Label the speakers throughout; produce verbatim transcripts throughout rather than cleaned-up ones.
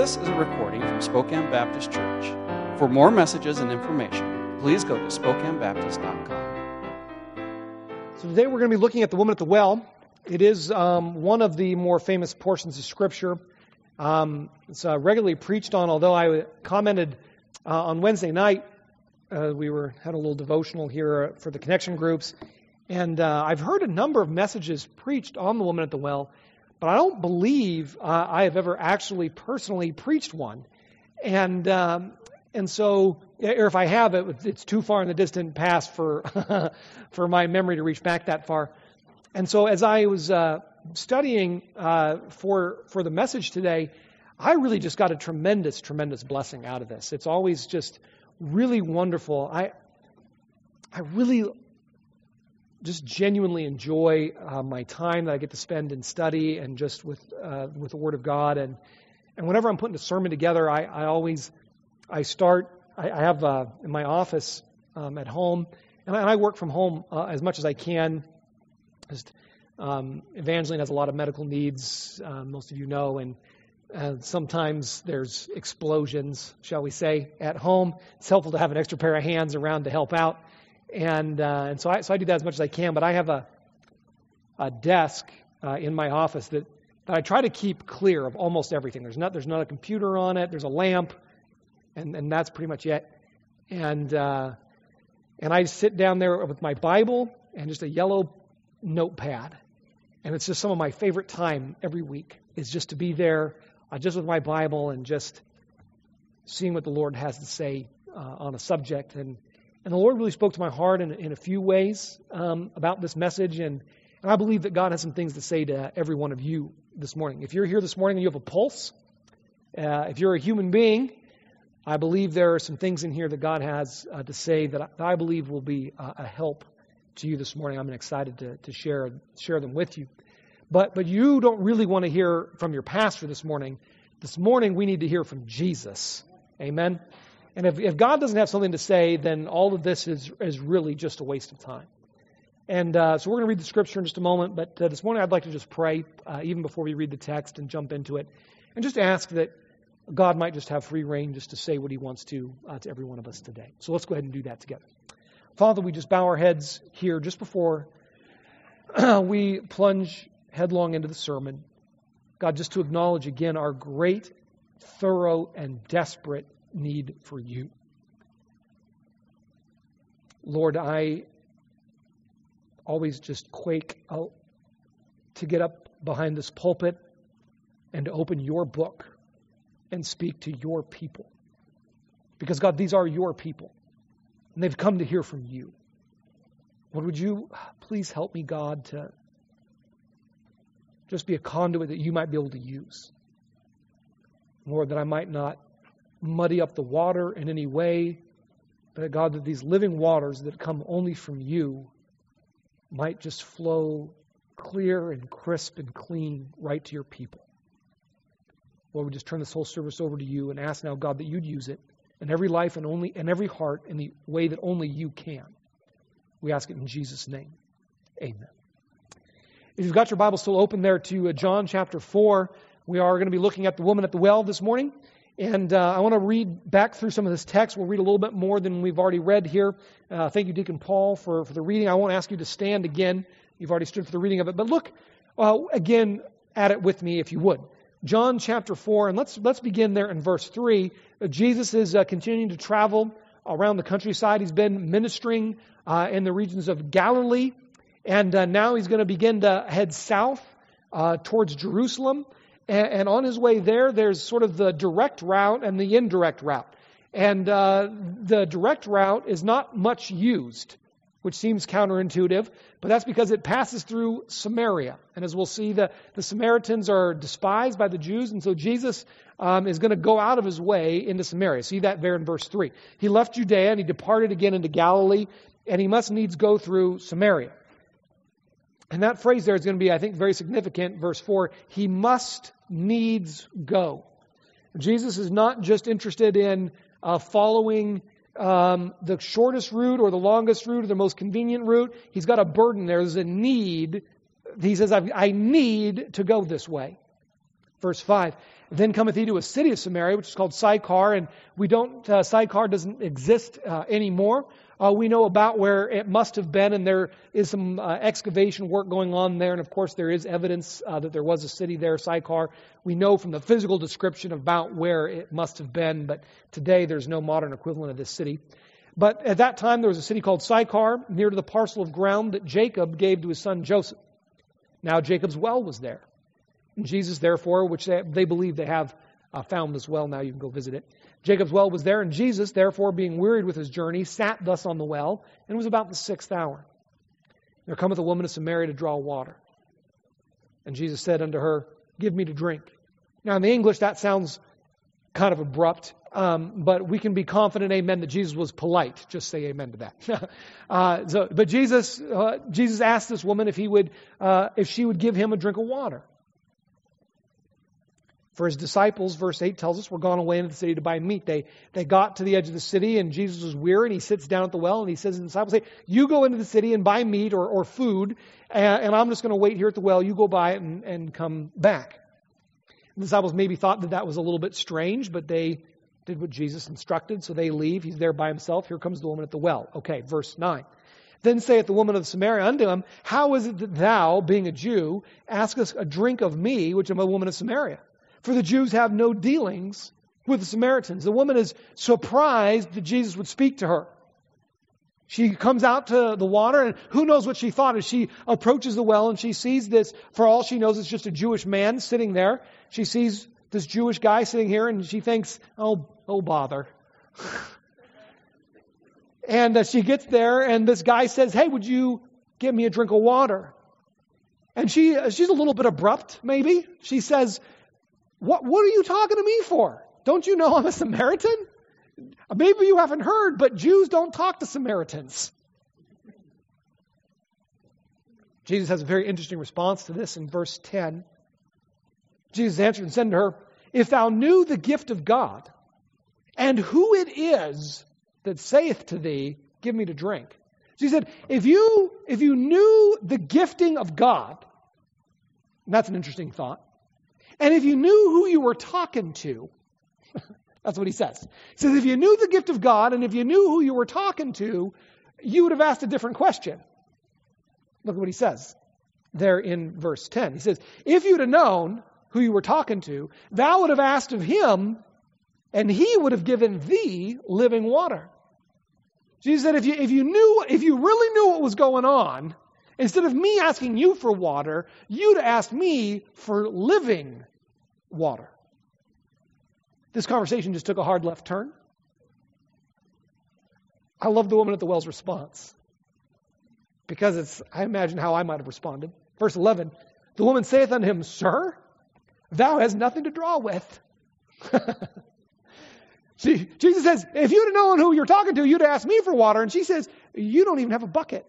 Speaker 1: This is a recording from Spokane Baptist Church. For more messages and information, please go to spokane baptist dot com.
Speaker 2: So today we're going to be looking at the woman at the well. It is um, one of the more famous portions of Scripture. Um, it's uh, regularly preached on, although I commented uh, on Wednesday night. Uh, we were had a little devotional here for the connection groups. And uh, I've heard a number of messages preached on the woman at the well, but I don't believe uh, I have ever actually personally preached one. And um, and so, or if I have, it, it's too far in the distant past for for my memory to reach back that far. And so as I was uh, studying uh, for for the message today, I really just got a tremendous, tremendous blessing out of this. It's always just really wonderful. I I really just genuinely enjoy uh, my time that I get to spend in study and just with uh, with the Word of God. And and whenever I'm putting a sermon together, I, I always I start. I, I have uh, in my office um, at home, and I, and I work from home uh, as much as I can. Just, um, Evangeline has a lot of medical needs, uh, most of you know, and uh, sometimes there's explosions, shall we say, at home. It's helpful to have an extra pair of hands around to help out. And uh, and so I so I do that as much as I can. But I have a a desk uh, in my office that, that I try to keep clear of almost everything. There's not there's not a computer on it. There's a lamp, and, and that's pretty much it. And uh, and I sit down there with my Bible and just a yellow notepad, and it's just some of my favorite time every week is just to be there, uh, just with my Bible and just seeing what the Lord has to say uh, on a subject. And And the Lord really spoke to my heart in, in a few ways um, about this message, and, and I believe that God has some things to say to every one of you this morning. If you're here this morning and you have a pulse, uh, if you're a human being, I believe there are some things in here that God has uh, to say that I, that I believe will be uh, a help to you this morning. I'm excited to, to share share them with you. But but you don't really want to hear from your pastor this morning. This morning we need to hear from Jesus. Amen. And if, if God doesn't have something to say, then all of this is, is really just a waste of time. And uh, so we're going to read the Scripture in just a moment, but uh, this morning I'd like to just pray, uh, even before we read the text and jump into it, and just ask that God might just have free reign just to say what He wants to uh, to every one of us today. So let's go ahead and do that together. Father, we just bow our heads here just before we plunge headlong into the sermon. God, just to acknowledge again our great, thorough, and desperate need for you. Lord, I always just quake out to get up behind this pulpit and to open your book and speak to your people. Because God, these are your people, and they've come to hear from you. Lord, would you please help me, God, to just be a conduit that you might be able to use. Lord, that I might not muddy up the water in any way, but God, that these living waters that come only from you might just flow clear and crisp and clean right to your people. Lord, we just turn this whole service over to you and ask now, God, that you'd use it in every life and only in every heart in the way that only you can. We ask it in Jesus' name. Amen. If you've got your Bible still open there to uh, John chapter four, we are going to be looking at the woman at the well this morning. And uh, I want to read back through some of this text. We'll read a little bit more than we've already read here. Uh, thank you, Deacon Paul, for, for the reading. I won't ask you to stand again. You've already stood for the reading of it. But look uh, again at it with me, if you would. John chapter four, and let's let's begin there in verse three. Uh, Jesus is uh, continuing to travel around the countryside. He's been ministering uh, in the regions of Galilee, and uh, now he's going to begin to head south uh, towards Jerusalem. And on his way there, there's sort of the direct route and the indirect route. And uh, the direct route is not much used, which seems counterintuitive, but that's because it passes through Samaria. And as we'll see, the, the Samaritans are despised by the Jews, and so Jesus um, is going to go out of his way into Samaria. See that there in verse three. He left Judea and he departed again into Galilee, and he must needs go through Samaria. And that phrase there is going to be, I think, very significant. Verse four, he must needs go. Jesus is not just interested in uh, following um, the shortest route or the longest route or the most convenient route. He's got a burden there. There's a need. He says, I, I need to go this way. Verse five, then cometh he to a city of Samaria, which is called Sychar, and we don't, uh, Sychar doesn't exist uh, anymore. Uh, we know about where it must have been, and there is some uh, excavation work going on there, and of course there is evidence uh, that there was a city there, Sychar. We know from the physical description about where it must have been, but today there's no modern equivalent of this city. But at that time there was a city called Sychar, near to the parcel of ground that Jacob gave to his son Joseph. Now Jacob's well was there. And Jesus, therefore, which they, they believe they have uh, found this well, now you can go visit it. Jacob's well was there, and Jesus, therefore, being wearied with his journey, sat thus on the well, and it was about the sixth hour. There cometh a woman of Samaria to draw water. And Jesus said unto her, give me to drink. Now in the English that sounds kind of abrupt, um, but we can be confident, amen, that Jesus was polite. Just say amen to that. uh, so, but Jesus, uh, Jesus asked this woman if he would, uh, if she would give him a drink of water. For his disciples, verse eight tells us, were gone away into the city to buy meat. They they got to the edge of the city, and Jesus was weary, and he sits down at the well, and he says to the disciples, hey, you go into the city and buy meat or, or food, and, and I'm just going to wait here at the well. You go buy it and, and come back. The disciples maybe thought that that was a little bit strange, but they did what Jesus instructed, so they leave. He's there by himself. Here comes the woman at the well. Okay, verse nine. Then saith the woman of Samaria unto him, how is it that thou, being a Jew, askest a drink of me, which am a woman of Samaria? For the Jews have no dealings with the Samaritans. The woman is surprised that Jesus would speak to her. She comes out to the water, and who knows what she thought as she approaches the well, and she sees this, for all she knows, it's just a Jewish man sitting there. She sees this Jewish guy sitting here, and she thinks, oh, oh bother. And uh, she gets there, and this guy says, hey, would you give me a drink of water? And she uh, she's a little bit abrupt, maybe. She says, What, what are you talking to me for? Don't you know I'm a Samaritan? Maybe you haven't heard, but Jews don't talk to Samaritans. Jesus has a very interesting response to this in verse ten. Jesus answered and said to her, if thou knew the gift of God, and who it is that saith to thee, give me to drink. She said, if you, if you knew the gifting of God, and that's an interesting thought, and if you knew who you were talking to, that's what he says. He says, if you knew the gift of God, and if you knew who you were talking to, you would have asked a different question. Look at what he says there in verse ten. He says, if you'd have known who you were talking to, thou would have asked of him, and he would have given thee living water. Jesus said, if you, if you knew, if you really knew what was going on, instead of me asking you for water, you'd ask me for living water. This conversation just took a hard left turn. I love the woman at the well's response, because it's, I imagine how I might have responded. Verse eleven, the woman saith unto him, sir, thou hast nothing to draw with. See, Jesus says, if you'd have known who you're talking to, you'd have asked me for water. And she says, you don't even have a bucket.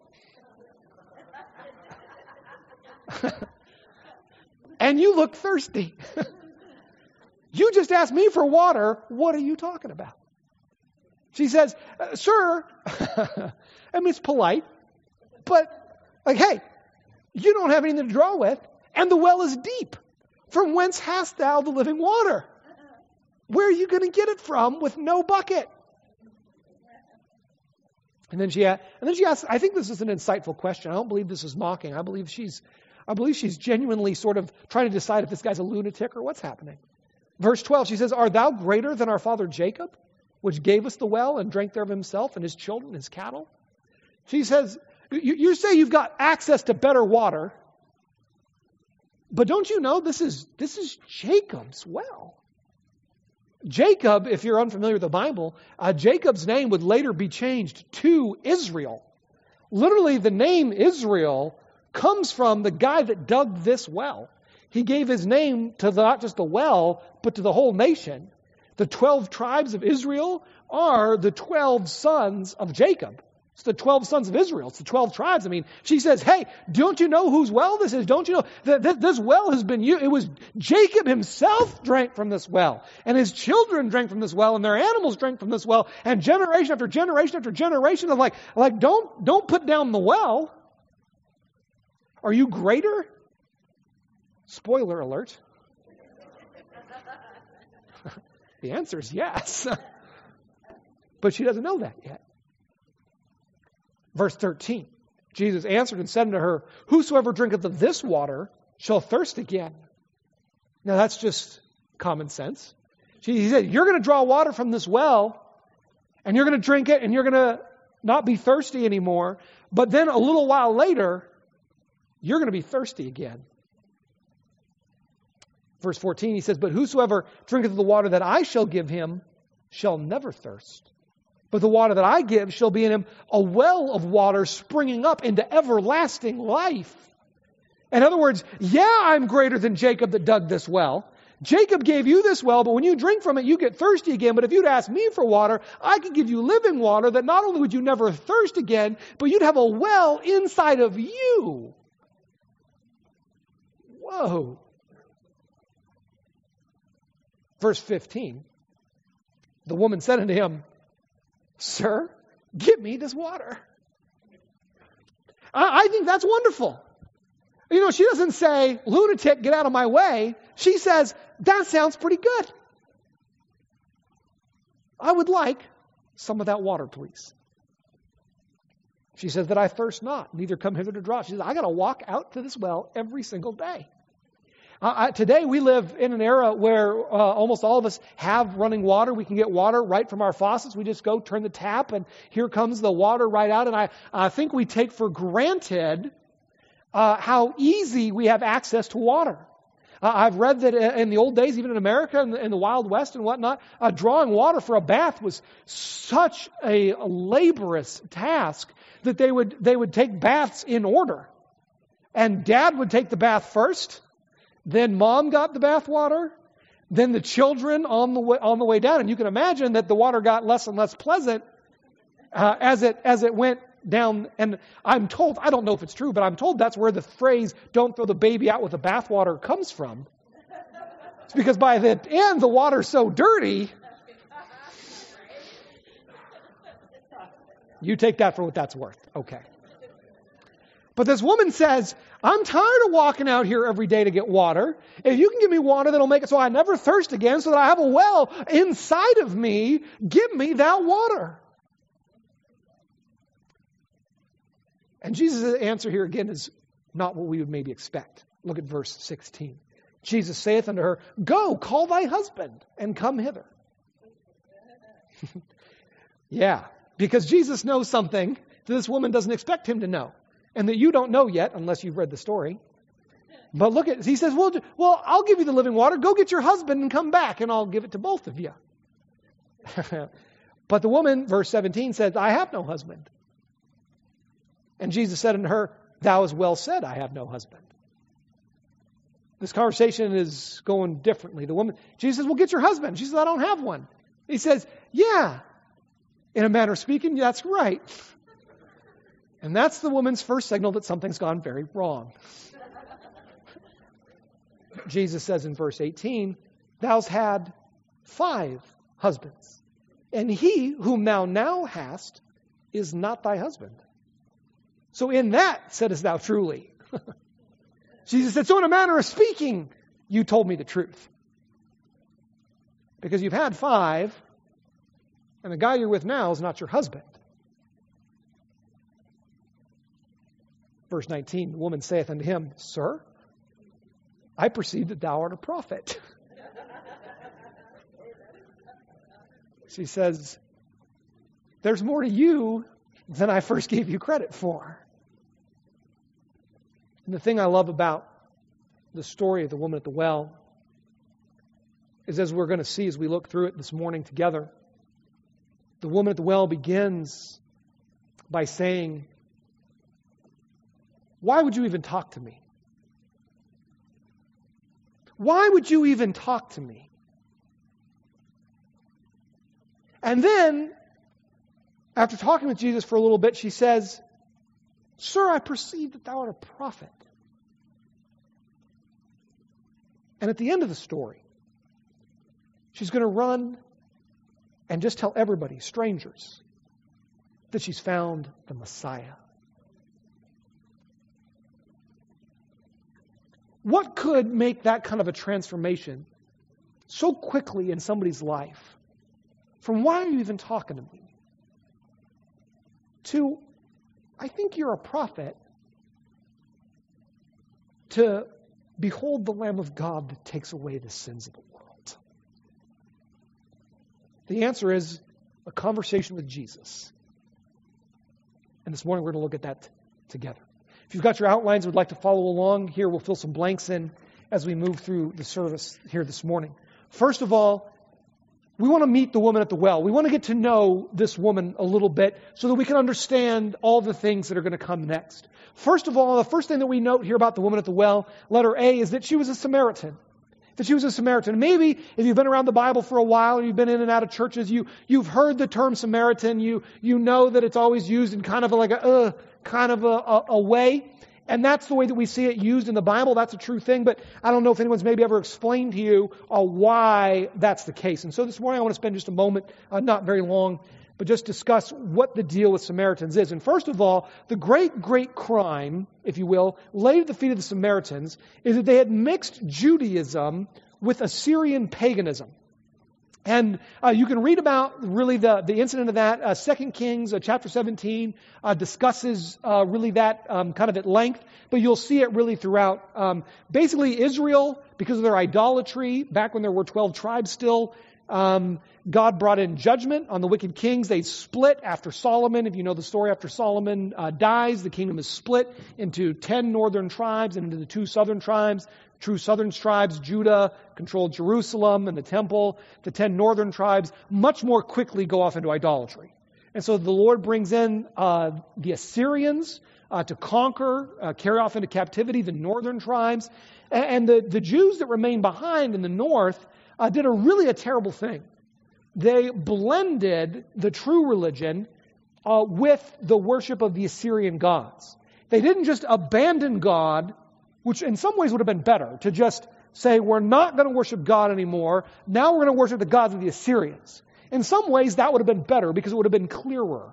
Speaker 2: And you look thirsty. You just asked me for water. What are you talking about? She says, uh, sir, I mean, it's polite, but like, hey, you don't have anything to draw with, and the well is deep. From whence hast thou the living water? Where are you going to get it from with no bucket? And then she, and then she asks, I think this is an insightful question. I don't believe this is mocking. I believe she's, I believe she's genuinely sort of trying to decide if this guy's a lunatic or what's happening. Verse twelve, she says, art thou greater than our father Jacob, which gave us the well and drank thereof himself and his children, his cattle? She says, you, you say you've got access to better water, but don't you know this is, this is Jacob's well? Jacob, if you're unfamiliar with the Bible, uh, Jacob's name would later be changed to Israel. Literally, the name Israel comes from the guy that dug this well. He gave his name to the, not just the well, but to the whole nation. The twelve tribes of Israel are the twelve sons of Jacob. It's the twelve sons of Israel. It's the twelve tribes. I mean, she says, hey, don't you know whose well this is? Don't you know that this well has been used? It was Jacob himself drank from this well, and his children drank from this well, and their animals drank from this well, and generation after generation after generation of like, like don't, don't put down the well. Are you greater? Spoiler alert. The answer is yes. But she doesn't know that yet. Verse thirteen, Jesus answered and said unto her, whosoever drinketh of this water shall thirst again. Now that's just common sense. He said, you're going to draw water from this well, and you're going to drink it, and you're going to not be thirsty anymore. But then a little while later, you're going to be thirsty again. Verse fourteen, he says, but whosoever drinketh of the water that I shall give him shall never thirst. But the water that I give shall be in him a well of water springing up into everlasting life. In other words, yeah, I'm greater than Jacob that dug this well. Jacob gave you this well, but when you drink from it, you get thirsty again. But if you'd ask me for water, I could give you living water that not only would you never thirst again, but you'd have a well inside of you. Whoa. Verse fifteen, the woman said unto him, sir, give me this water. I, I think that's wonderful. You know, she doesn't say, lunatic, get out of my way. She says, that sounds pretty good. I would like some of that water, please. She says that I thirst not, neither come hither to draw. She says, I got to walk out to this well every single day. Uh, I, today we live in an era where uh, almost all of us have running water. We can get water right from our faucets. We just go turn the tap and here comes the water right out. And I, I think we take for granted uh, how easy we have access to water. Uh, I've read that in the old days, even in America, in the, in the Wild West and whatnot, uh, drawing water for a bath was such a laborious task that they would they would take baths in order. And Dad would take the bath first. Then Mom got the bath water. Then the children on the way, on the way down. And you can imagine that the water got less and less pleasant uh, as it as it went down. And I'm told, I don't know if it's true, but I'm told that's where the phrase, don't throw the baby out with the bathwater, comes from. It's because by the end, the water's so dirty. You take that for what that's worth. Okay. But this woman says, I'm tired of walking out here every day to get water. If you can give me water that'll make it so I never thirst again, so that I have a well inside of me, give me that water. And Jesus' answer here again is not what we would maybe expect. Look at verse sixteen. Jesus saith unto her, go, call thy husband, and come hither. Yeah, because Jesus knows something that this woman doesn't expect him to know. And that you don't know yet, unless you've read the story. But look at, he says, well, well, I'll give you the living water. Go get your husband and come back, and I'll give it to both of you. But the woman, verse seventeen, says, I have no husband. And Jesus said unto her, thou hast well said, I have no husband. This conversation is going differently. The woman, Jesus says, well, get your husband. She says, I don't have one. He says, yeah, in a manner of speaking, that's right. And that's the woman's first signal that something's gone very wrong. Jesus says in verse eighteen, thou hast had five husbands, and he whom thou now hast is not thy husband. So in that saidest thou truly. Jesus said, so in a manner of speaking, you told me the truth. Because you've had five, and the guy you're with now is not your husband. Verse nineteen, the woman saith unto him, sir, I perceive that thou art a prophet. She says, there's more to you than I first gave you credit for. And the thing I love about the story of the woman at the well is, as we're going to see as we look through it this morning together, the woman at the well begins by saying, why would you even talk to me? Why would you even talk to me? And then, after talking with Jesus for a little bit, she says, sir, I perceive that thou art a prophet. And at the end of the story, she's going to run and just tell everybody, strangers, that she's found the Messiah. What could make that kind of a transformation so quickly in somebody's life from why are you even talking to me to I think you're a prophet to behold the Lamb of God that takes away the sins of the world. The answer is a conversation with Jesus. And this morning we're going to look at that t- together. If you've got your outlines and would like to follow along, here we'll fill some blanks in as we move through the service here this morning. First of all, we want to meet the woman at the well. We want to get to know this woman a little bit so that we can understand all the things that are going to come next. First of all, the first thing that we note here about the woman at the well, letter A, is that she was a Samaritan. That she was a Samaritan. Maybe if you've been around the Bible for a while, or you've been in and out of churches, you, you've heard the term Samaritan. You, you know that it's always used in kind of like a, uh, kind of a, a, a way. And that's the way that we see it used in the Bible. That's a true thing. But I don't know if anyone's maybe ever explained to you uh, why that's the case. And so this morning I want to spend just a moment, uh, not very long, but just discuss what the deal with Samaritans is. And first of all, the great, great crime, if you will, laid at the feet of the Samaritans is that they had mixed Judaism with Assyrian paganism. And uh, you can read about really the, the incident of that. Uh, Second Kings uh, chapter seventeen uh, discusses uh, really that um, kind of at length, but you'll see it really throughout. Um, basically, Israel, because of their idolatry, back when there were twelve tribes still, um, God brought in judgment on the wicked kings. They split after Solomon. If you know the story, after Solomon uh, dies, the kingdom is split into ten northern tribes and into the two southern tribes. True southern tribes, Judah, controlled Jerusalem and the temple. The ten northern tribes much more quickly go off into idolatry. And so the Lord brings in uh, the Assyrians uh, to conquer, uh, carry off into captivity the northern tribes. And, and the, the Jews that remained behind in the north uh, did a really a terrible thing. They blended the true religion uh, with the worship of the Assyrian gods. They didn't just abandon God, which in some ways would have been better, to just say, we're not going to worship God anymore. Now we're going to worship the gods of the Assyrians. In some ways, that would have been better because it would have been clearer.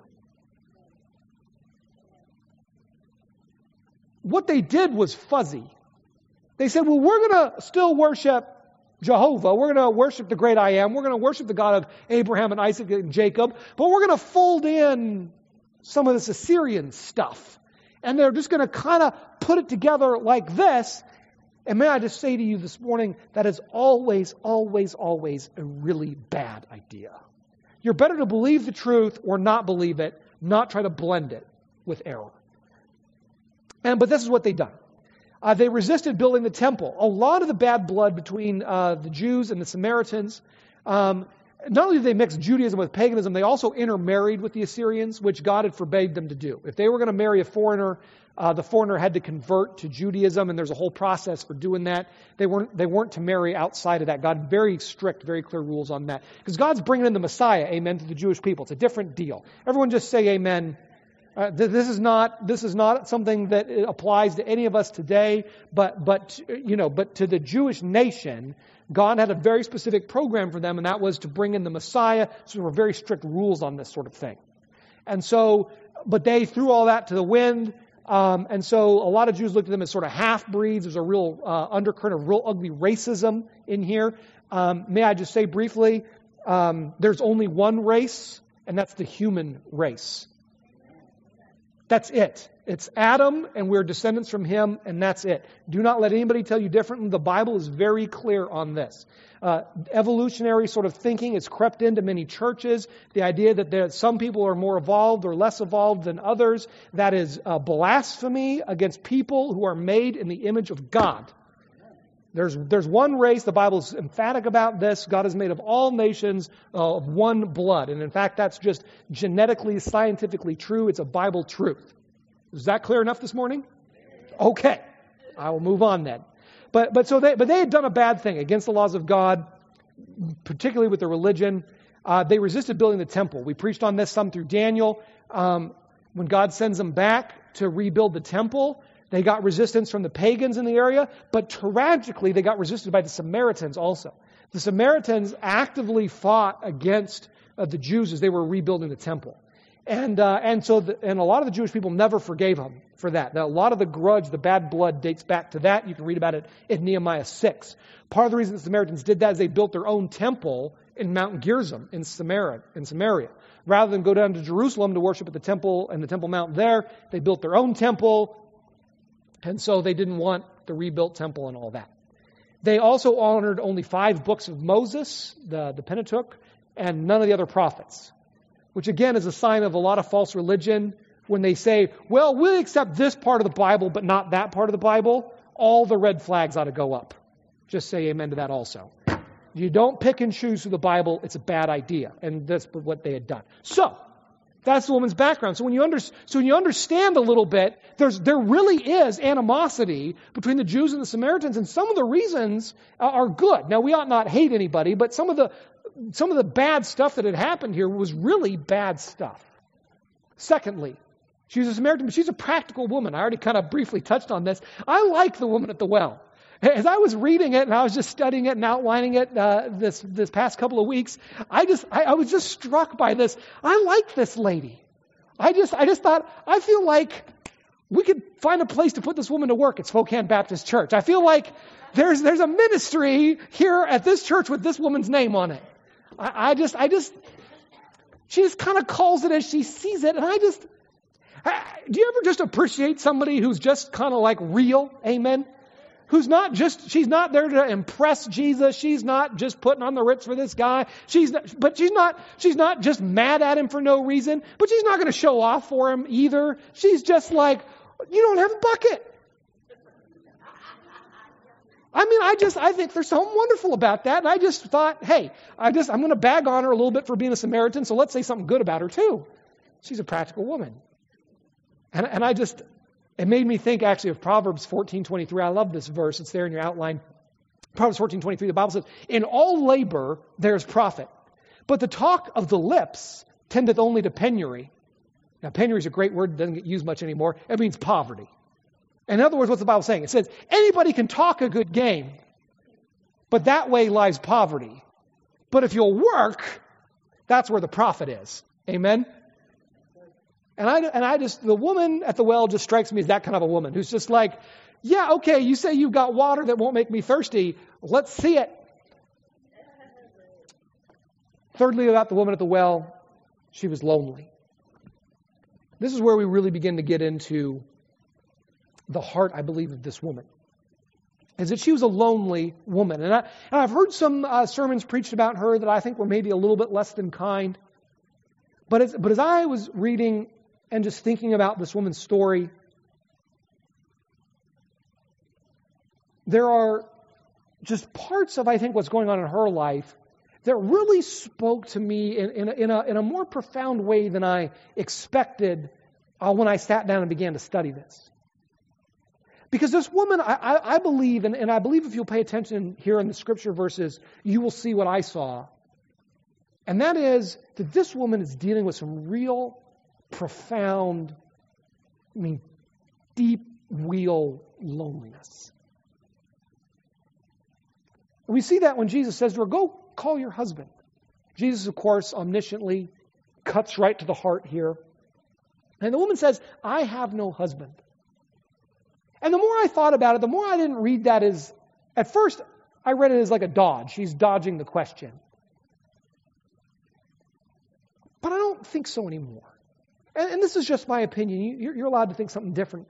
Speaker 2: What they did was fuzzy. They said, well, we're going to still worship Jehovah. We're going to worship the great I am. We're going to worship the God of Abraham and Isaac and Jacob. But we're going to fold in some of this Assyrian stuff. And they're just going to kind of put it together like this. And may I just say to you this morning, that is always, always, always a really bad idea. You're better to believe the truth or not believe it, not try to blend it with error. And but this is what they've done. Uh, they resisted building the temple. A lot of the bad blood between uh, the Jews and the Samaritans, um, not only did they mix Judaism with paganism, they also intermarried with the Assyrians, which God had forbade them to do. If they were going to marry a foreigner, uh, the foreigner had to convert to Judaism, and there's a whole process for doing that. They weren't they weren't to marry outside of that. God had very strict, very clear rules on that. Because God's bringing in the Messiah, amen, to the Jewish people. It's a different deal. Everyone just say amen. Uh, th- this is not this is not something that applies to any of us today, but but you know, but to the Jewish nation, God had a very specific program for them, and that was to bring in the Messiah. So there were very strict rules on this sort of thing. And so, but they threw all that to the wind. Um, and so a lot of Jews looked at them as sort of half-breeds. There's a real uh, undercurrent of real ugly racism in here. Um, may I just say briefly, um, there's only one race, and that's the human race. That's it. It's Adam, and we're descendants from him, and that's it. Do not let anybody tell you differently. The Bible is very clear on this. Uh, evolutionary sort of thinking has crept into many churches. The idea that there, some people are more evolved or less evolved than others, that is uh, blasphemy against people who are made in the image of God. There's, there's one race, the Bible is emphatic about this. God is made of all nations uh, of one blood. And in fact, that's just genetically, scientifically true. It's a Bible truth. Is that clear enough this morning? Okay. I will move on then. But but so they but they had done a bad thing against the laws of God, particularly with their religion. Uh, they resisted building the temple. We preached on this some through Daniel. Um, when God sends them back to rebuild the temple, they got resistance from the pagans in the area, but tragically they got resisted by the Samaritans also. The Samaritans actively fought against uh, the Jews as they were rebuilding the temple. And uh, and so the, and a lot of the Jewish people never forgave him for that. Now, a lot of the grudge, the bad blood dates back to that. You can read about it in Nehemiah six. Part of the reason the Samaritans did that is they built their own temple in Mount Gerizim in Samaria, in Samaria. Rather than go down to Jerusalem to worship at the temple and the Temple Mount there, they built their own temple. And so they didn't want the rebuilt temple and all that. They also honored only five books of Moses, the, the Pentateuch, and none of the other prophets. Which again is a sign of a lot of false religion when they say, well, we'll accept this part of the Bible, but not that part of the Bible. All the red flags ought to go up. Just say amen to that also. You don't pick and choose through the Bible. It's a bad idea. And that's what they had done. So, that's the woman's background. So when you, under, so when you understand a little bit, there's, there really is animosity between the Jews and the Samaritans, and some of the reasons are good. Now, we ought not hate anybody, but some of the Some of the bad stuff that had happened here was really bad stuff. Secondly, she was a Samaritan, but she's a practical woman. I already kind of briefly touched on this. I like the woman at the well. As I was reading it and I was just studying it and outlining it uh, this this past couple of weeks, I just I, I was just struck by this. I like this lady. I just I just thought I feel like we could find a place to put this woman to work at Spokane Baptist Church. I feel like there's there's a ministry here at this church with this woman's name on it. I, I just, I just, she just kind of calls it as she sees it. And I just, I, do you ever just appreciate somebody who's just kind of like real? Amen. Who's not just, she's not there to impress Jesus. She's not just putting on the Ritz for this guy. She's not, but she's not, she's not just mad at him for no reason, but she's not going to show off for him either. She's just like, you don't have a bucket. I mean, I just, I think there's something wonderful about that. And I just thought, hey, I just, I'm going to bag on her a little bit for being a Samaritan, so let's say something good about her too. She's a practical woman. And, and I just, it made me think actually of Proverbs fourteen twenty-three. I love this verse. It's there in your outline. Proverbs fourteen twenty-three, the Bible says, in all labor there's profit, but the talk of the lips tendeth only to penury. Now, penury is a great word. It doesn't get used much anymore. It means poverty. In other words, what's the Bible saying? It says, anybody can talk a good game, but that way lies poverty. But if you'll work, that's where the profit is. Amen? And I, and I just, the woman at the well just strikes me as that kind of a woman who's just like, yeah, okay, you say you've got water that won't make me thirsty. Let's see it. Thirdly, about the woman at the well, she was lonely. This is where we really begin to get into the heart, I believe, of this woman, is that she was a lonely woman. And, I, and I've heard some uh, sermons preached about her that I think were maybe a little bit less than kind. But as, but as I was reading and just thinking about this woman's story, there are just parts of, I think, what's going on in her life that really spoke to me in, in, a, in, a, in a more profound way than I expected uh, when I sat down and began to study this. Because this woman, I, I, I believe, and, and I believe if you'll pay attention here in the scripture verses, you will see what I saw. And that is that this woman is dealing with some real, profound, I mean, deep, real loneliness. And we see that when Jesus says to her, go call your husband. Jesus, of course, omnisciently cuts right to the heart here. And the woman says, I have no husband. And the more I thought about it, the more I didn't read that as, at first, I read it as like a dodge. She's dodging the question. But I don't think so anymore. And, and this is just my opinion. You're, you're allowed to think something different.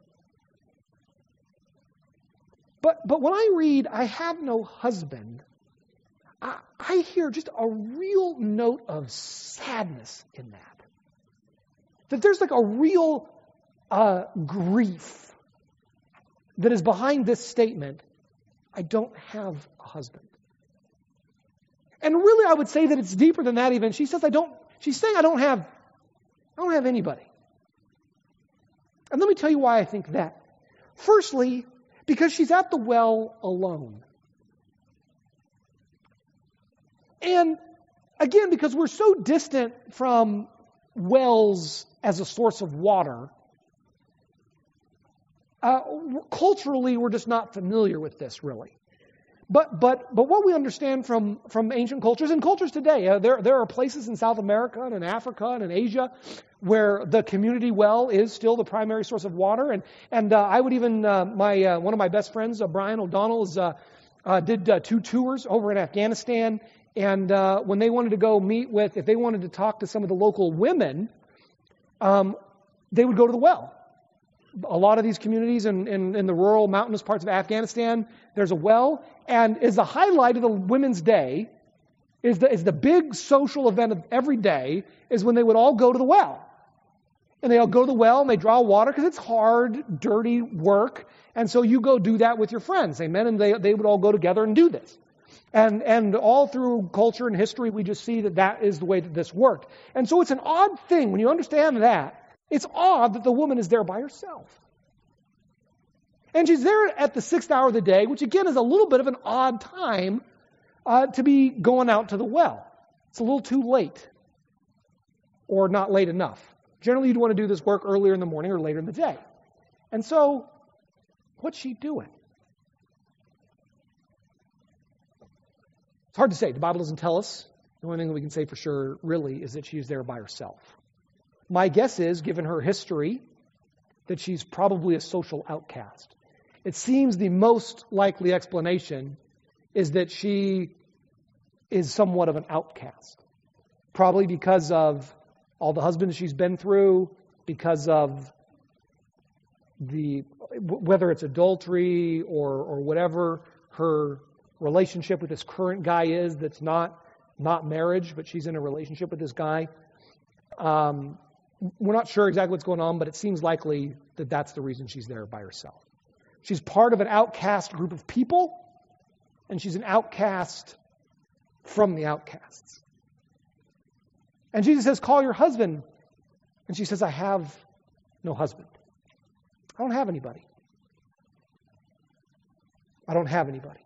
Speaker 2: But, but when I read, I have no husband, I, I hear just a real note of sadness in that. That there's like a real uh, grief that is behind this statement, I don't have a husband. And really, I would say that it's deeper than that even. She says, I don't, she's saying I don't have, I don't have anybody. And let me tell you why I think that. Firstly, because she's at the well alone. And again, because we're so distant from wells as a source of water, Uh, culturally, we're just not familiar with this, really. But but but what we understand from, from ancient cultures and cultures today, uh, there there are places in South America and in Africa and in Asia where the community well is still the primary source of water. And and uh, I would even uh, my uh, one of my best friends, uh, Brian O'Donnell, is, uh, uh, did uh, two tours over in Afghanistan. And uh, when they wanted to go meet with, if they wanted to talk to some of the local women, um, they would go to the well. A lot of these communities in, in, in the rural mountainous parts of Afghanistan, there's a well, and is the highlight of the Women's Day, is the, is the big social event of every day, is when they would all go to the well. And they all go to the well and they draw water because it's hard, dirty work. And so you go do that with your friends, amen? And they, they would all go together and do this. And, and all through culture and history, we just see that that is the way that this worked. And so it's an odd thing when you understand that. It's odd that the woman is there by herself. And she's there at the sixth hour of the day, which again is a little bit of an odd time uh, to be going out to the well. It's a little too late, or not late enough. Generally, you'd want to do this work earlier in the morning or later in the day. And so, what's she doing? It's hard to say. The Bible doesn't tell us. The only thing that we can say for sure, really, is that she's there by herself. My guess is, given her history, that she's probably a social outcast. It seems the most likely explanation is that she is somewhat of an outcast. Probably because of all the husbands she's been through, because of the whether it's adultery or, or whatever her relationship with this current guy is that's not, not marriage, but she's in a relationship with this guy. Um, We're not sure exactly what's going on, but it seems likely that that's the reason she's there by herself. She's part of an outcast group of people, and she's an outcast from the outcasts. And Jesus says, call your husband. And she says, I have no husband. I don't have anybody. I don't have anybody.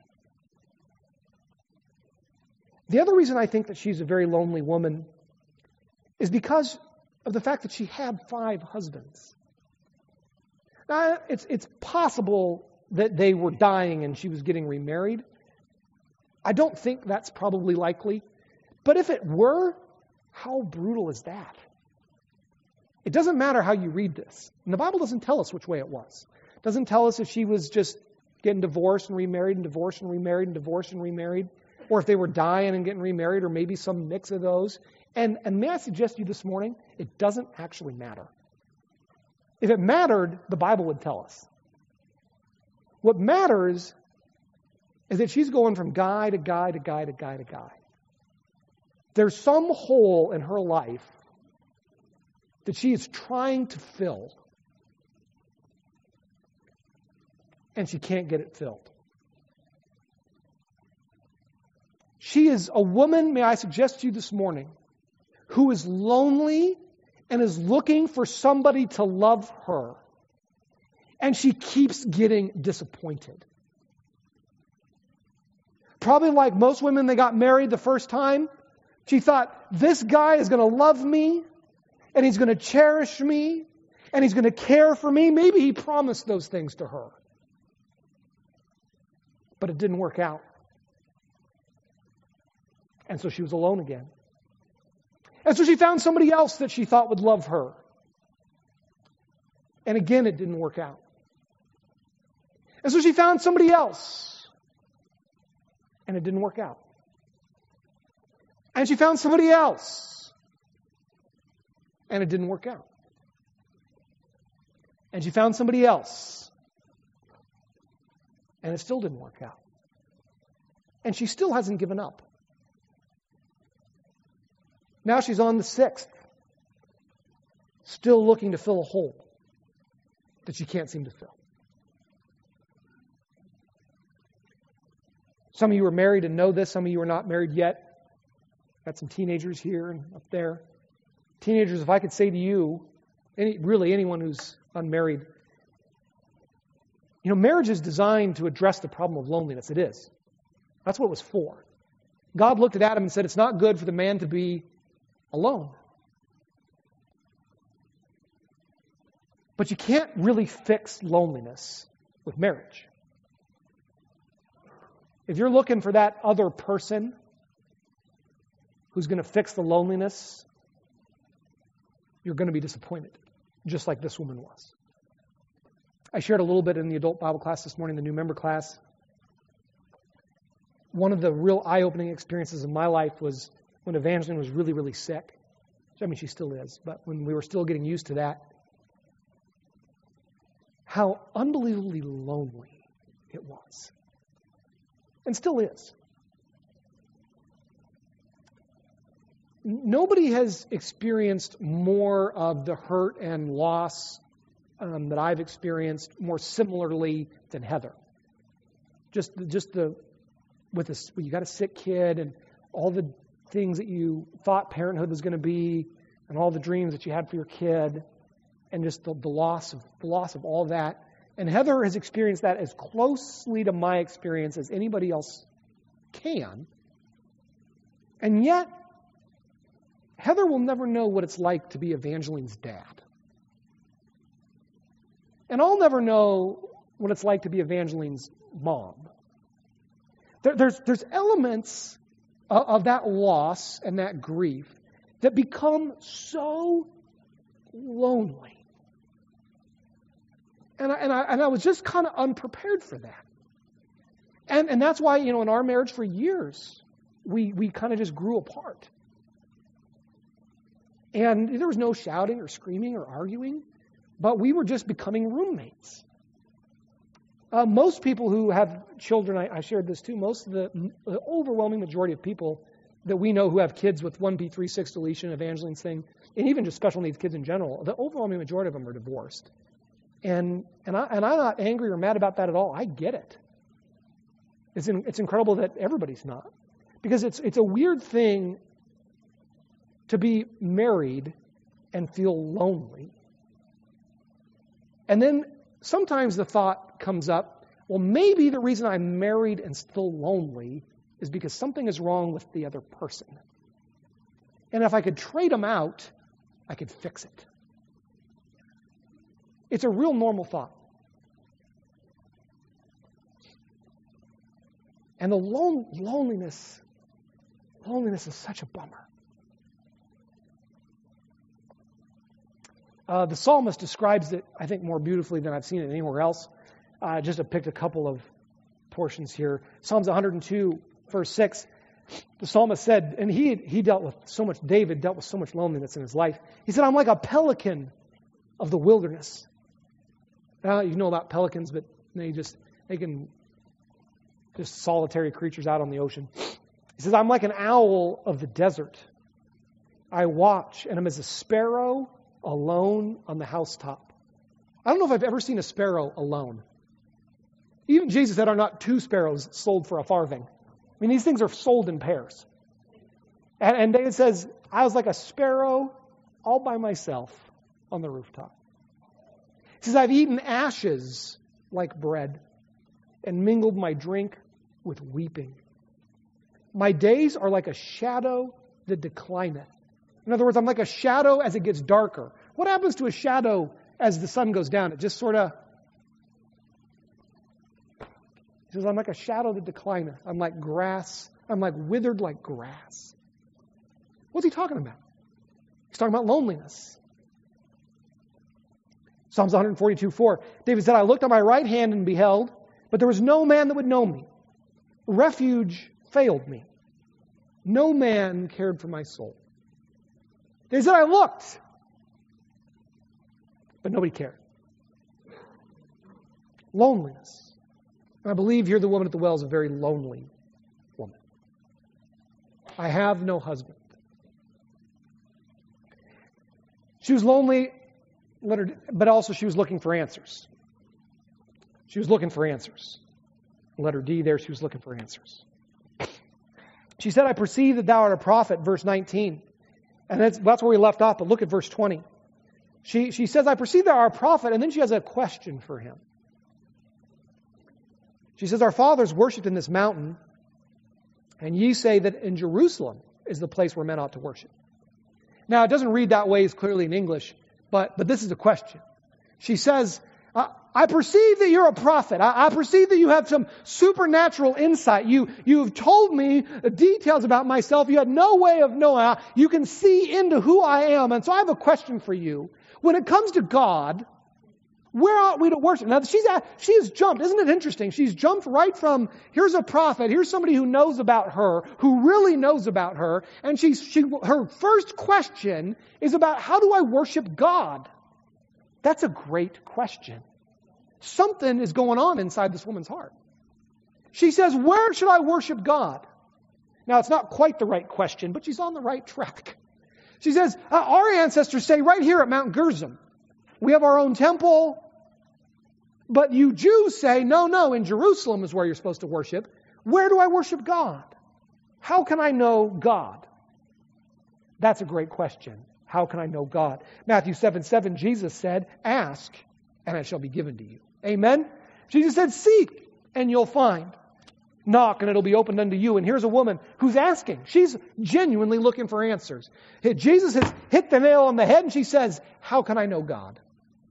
Speaker 2: The other reason I think that she's a very lonely woman is because of the fact that she had five husbands. Now, it's, it's possible that they were dying and she was getting remarried. I don't think that's probably likely. But if it were, how brutal is that? It doesn't matter how you read this. And the Bible doesn't tell us which way it was. It doesn't tell us if she was just getting divorced and remarried and divorced and remarried and divorced and remarried, or if they were dying and getting remarried, or maybe some mix of those. And, and may I suggest to you this morning, it doesn't actually matter. If it mattered, the Bible would tell us. What matters is that she's going from guy to guy to guy to guy to guy. There's some hole in her life that she is trying to fill, and she can't get it filled. She is a woman, may I suggest to you this morning, who is lonely and is looking for somebody to love her. And she keeps getting disappointed. Probably like most women, they got married the first time. She thought, this guy is going to love me, and he's going to cherish me, and he's going to care for me. Maybe he promised those things to her. But it didn't work out. And so she was alone again. And so she found somebody else that she thought would love her. And again, it didn't work out. And so she found somebody else. And it didn't work out. And she found somebody else. And it didn't work out. And she found somebody else. And it still didn't work out. And she still hasn't given up. Now she's on the sixth, still looking to fill a hole that she can't seem to fill. Some of you are married and know this. Some of you are not married yet. Got some teenagers here and up there. Teenagers, if I could say to you, any, really anyone who's unmarried, you know, marriage is designed to address the problem of loneliness. It is. That's what it was for. God looked at Adam and said, it's not good for the man to be alone. But you can't really fix loneliness with marriage. If you're looking for that other person who's going to fix the loneliness, you're going to be disappointed, just like this woman was. I shared a little bit in the adult Bible class this morning, the new member class. One of the real eye-opening experiences of my life was when Evangeline was really, really sick. I mean, she still is, but when we were still getting used to that, how unbelievably lonely it was. And still is. Nobody has experienced more of the hurt and loss um, that I've experienced more similarly than Heather. Just, just the with this, you got a sick kid and all the things that you thought parenthood was going to be, and all the dreams that you had for your kid, and just the, the loss of the loss of all that. And Heather has experienced that as closely to my experience as anybody else can. And yet, Heather will never know what it's like to be Evangeline's dad. And I'll never know what it's like to be Evangeline's mom. There, there's, there's elements of, of that loss and that grief that become so lonely. And I, and I, and I was just kind of unprepared for that. And, and that's why, you know, in our marriage for years, we, we kind of just grew apart. And there was no shouting or screaming or arguing, but we were just becoming roommates. Uh, most people who have children, I, I shared this too, most of the, the overwhelming majority of people that we know who have kids with one P three six deletion, Evangeline's thing, and even just special needs kids in general, the overwhelming majority of them are divorced. And and, I, and I'm not angry or mad about that at all. I get it. It's in, it's incredible that everybody's not. Because it's it's a weird thing to be married and feel lonely. And then sometimes the thought comes up, well, maybe the reason I'm married and still lonely is because something is wrong with the other person. And if I could trade them out, I could fix it. It's a real normal thought. And the lone, loneliness, loneliness is such a bummer. Uh, the psalmist describes it, I think, more beautifully than I've seen it anywhere else. I uh, just have picked a couple of portions here. Psalms one hundred two, verse six. The psalmist said, and he he dealt with so much, David dealt with so much loneliness in his life. He said, I'm like a pelican of the wilderness. Now, you know about pelicans, but they just, they can, just solitary creatures out on the ocean. He says, I'm like an owl of the desert. I watch, and I'm as a sparrow alone on the housetop. I don't know if I've ever seen a sparrow alone. Even Jesus said, are not two sparrows sold for a farthing. I mean, these things are sold in pairs. And, and David says, I was like a sparrow all by myself on the rooftop. He says, I've eaten ashes like bread and mingled my drink with weeping. My days are like a shadow that declineth. In other words, I'm like a shadow as it gets darker. What happens to a shadow as the sun goes down? It just sort of... He says, I'm like a shadow that declineth. I'm like grass. I'm like withered like grass. What's he talking about? He's talking about loneliness. Psalms one forty-two, four. David said, I looked on my right hand and beheld, but there was no man that would know me. Refuge failed me. No man cared for my soul. They said, I looked, but nobody cared. Loneliness. And I believe here the woman at the well is a very lonely woman. I have no husband. She was lonely, but also she was looking for answers. She was looking for answers. Letter D there, she was looking for answers. She said, I perceive that thou art a prophet, verse nineteen. And that's, that's where we left off, but look at verse twenty. She, she says, I perceive thou art a prophet, and then she has a question for him. She says, our fathers worshipped in this mountain, and ye say that in Jerusalem is the place where men ought to worship. Now, it doesn't read that way as clearly in English, but, but this is the question. She says, I, I perceive that you're a prophet. I, I perceive that you have some supernatural insight. You, you've told me details about myself. You had no way of knowing. You can see into who I am. And so I have a question for you. When it comes to God, where ought we to worship? Now, she's at, she has jumped. Isn't it interesting? She's jumped right from, here's a prophet, here's somebody who knows about her, who really knows about her. And she's, she, her first question is about, how do I worship God? That's a great question. Something is going on inside this woman's heart. She says, where should I worship God? Now, it's not quite the right question, but she's on the right track. She says, uh, our ancestors say right here at Mount Gerizim, we have our own temple, but you Jews say, no, no, in Jerusalem is where you're supposed to worship. Where do I worship God? How can I know God? That's a great question. How can I know God? Matthew seven seven, Jesus said, ask, and it shall be given to you. Amen? Jesus said, seek, and you'll find. Knock, and it'll be opened unto you. And here's a woman who's asking. She's genuinely looking for answers. Jesus has hit the nail on the head, and she says, how can I know God?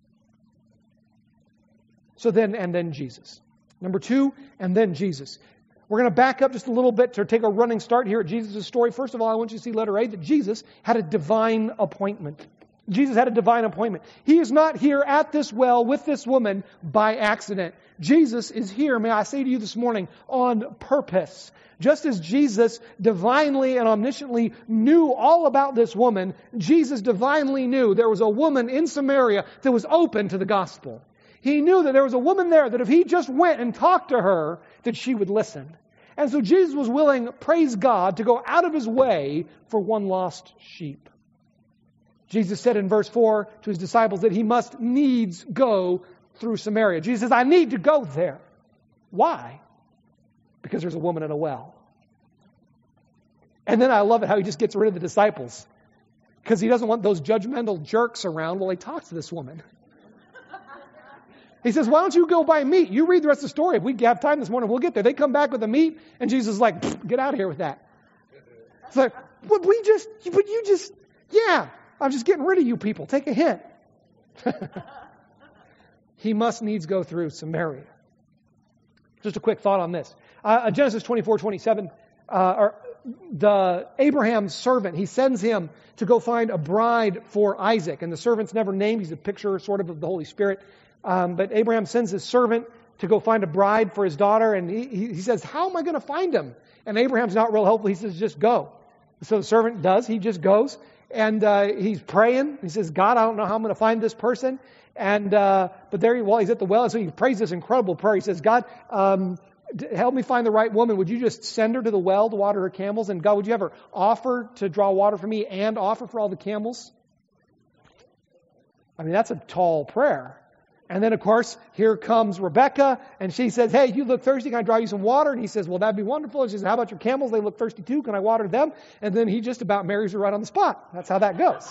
Speaker 2: So then, and then Jesus. Number two, and then Jesus. We're going to back up just a little bit to take a running start here at Jesus' story. First of all, I want you to see letter A, that Jesus had a divine appointment. Jesus had a divine appointment. He is not here at this well with this woman by accident. Jesus is here, may I say to you this morning, on purpose. Just as Jesus divinely and omnisciently knew all about this woman, Jesus divinely knew there was a woman in Samaria that was open to the gospel. He knew that there was a woman there that if he just went and talked to her, that she would listen. And so Jesus was willing, praise God, to go out of his way for one lost sheep. Jesus said in verse four to his disciples that he must needs go through Samaria. Jesus says, I need to go there. Why? Because there's a woman at a well. And then I love it how he just gets rid of the disciples. Because he doesn't want those judgmental jerks around while he talks to this woman. He says, why don't you go buy meat? You read the rest of the story. If we have time this morning, we'll get there. They come back with the meat, and Jesus is like, get out of here with that. It's like, but we just, but you just, yeah, I'm just getting rid of you people. Take a hint. He must needs go through Samaria. Just a quick thought on this. Uh, Genesis twenty-four twenty-seven, uh, or the Abraham's servant, he sends him to go find a bride for Isaac. And the servant's never named. He's a picture sort of of the Holy Spirit. Um, but Abraham sends his servant to go find a bride for his daughter. And he, he, he says, how am I going to find him? And Abraham's not real helpful. He says, just go. So the servant does. He just goes. And uh, he's praying. He says, God, I don't know how I'm going to find this person. And uh, but there, he, while he's at the well, and so he prays this incredible prayer. He says, God, um, help me find the right woman. Would you just send her to the well to water her camels? And God, would you ever offer to draw water for me and offer for all the camels? I mean, that's a tall prayer. And then, of course, here comes Rebecca, and she says, hey, you look thirsty. Can I draw you some water? And he says, well, that'd be wonderful. And she says, how about your camels? They look thirsty too. Can I water them? And then he just about marries her right on the spot. That's how that goes.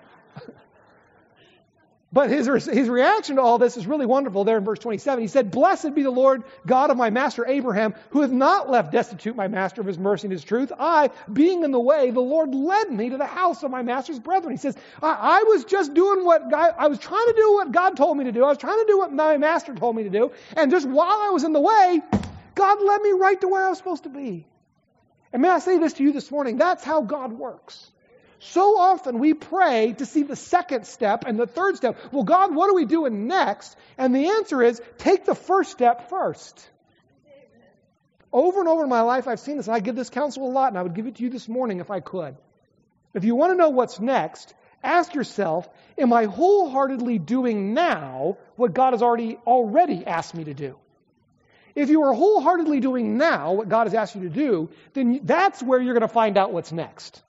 Speaker 2: But his, his reaction to all this is really wonderful there in verse twenty-seven. He said, blessed be the Lord God of my master Abraham, who hath not left destitute my master of his mercy and his truth. I, being in the way, the Lord led me to the house of my master's brethren. He says, I, I was just doing what God, I was trying to do what God told me to do. I was trying to do what my master told me to do. And just while I was in the way, God led me right to where I was supposed to be. And may I say this to you this morning, that's how God works. So often we pray to see the second step and the third step. Well, God, what are we doing next? And the answer is, take the first step first. Over and over in my life, I've seen this, and I give this counsel a lot, and I would give it to you this morning if I could. If you want to know what's next, ask yourself, am I wholeheartedly doing now what God has already, already asked me to do? If you are wholeheartedly doing now what God has asked you to do, then that's where you're going to find out what's next.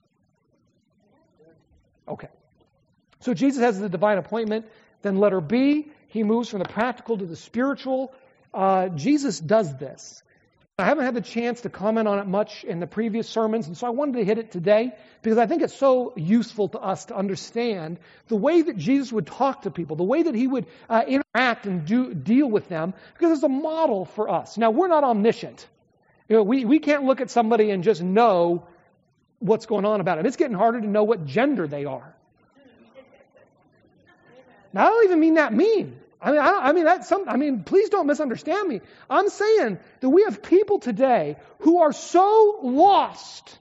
Speaker 2: Okay. So Jesus has the divine appointment. Then letter B, he moves from the practical to the spiritual. Uh, Jesus does this. I haven't had the chance to comment on it much in the previous sermons, and so I wanted to hit it today because I think it's so useful to us to understand the way that Jesus would talk to people, the way that he would uh, interact and do, deal with them, because it's a model for us. Now, we're not omniscient. You know, we, we can't look at somebody and just know what's going on about it. It's getting harder to know what gender they are. Now, I don't even mean that mean. I mean, I, don't, I mean, that's some. I mean, please don't misunderstand me. I'm saying that we have people today who are so lost,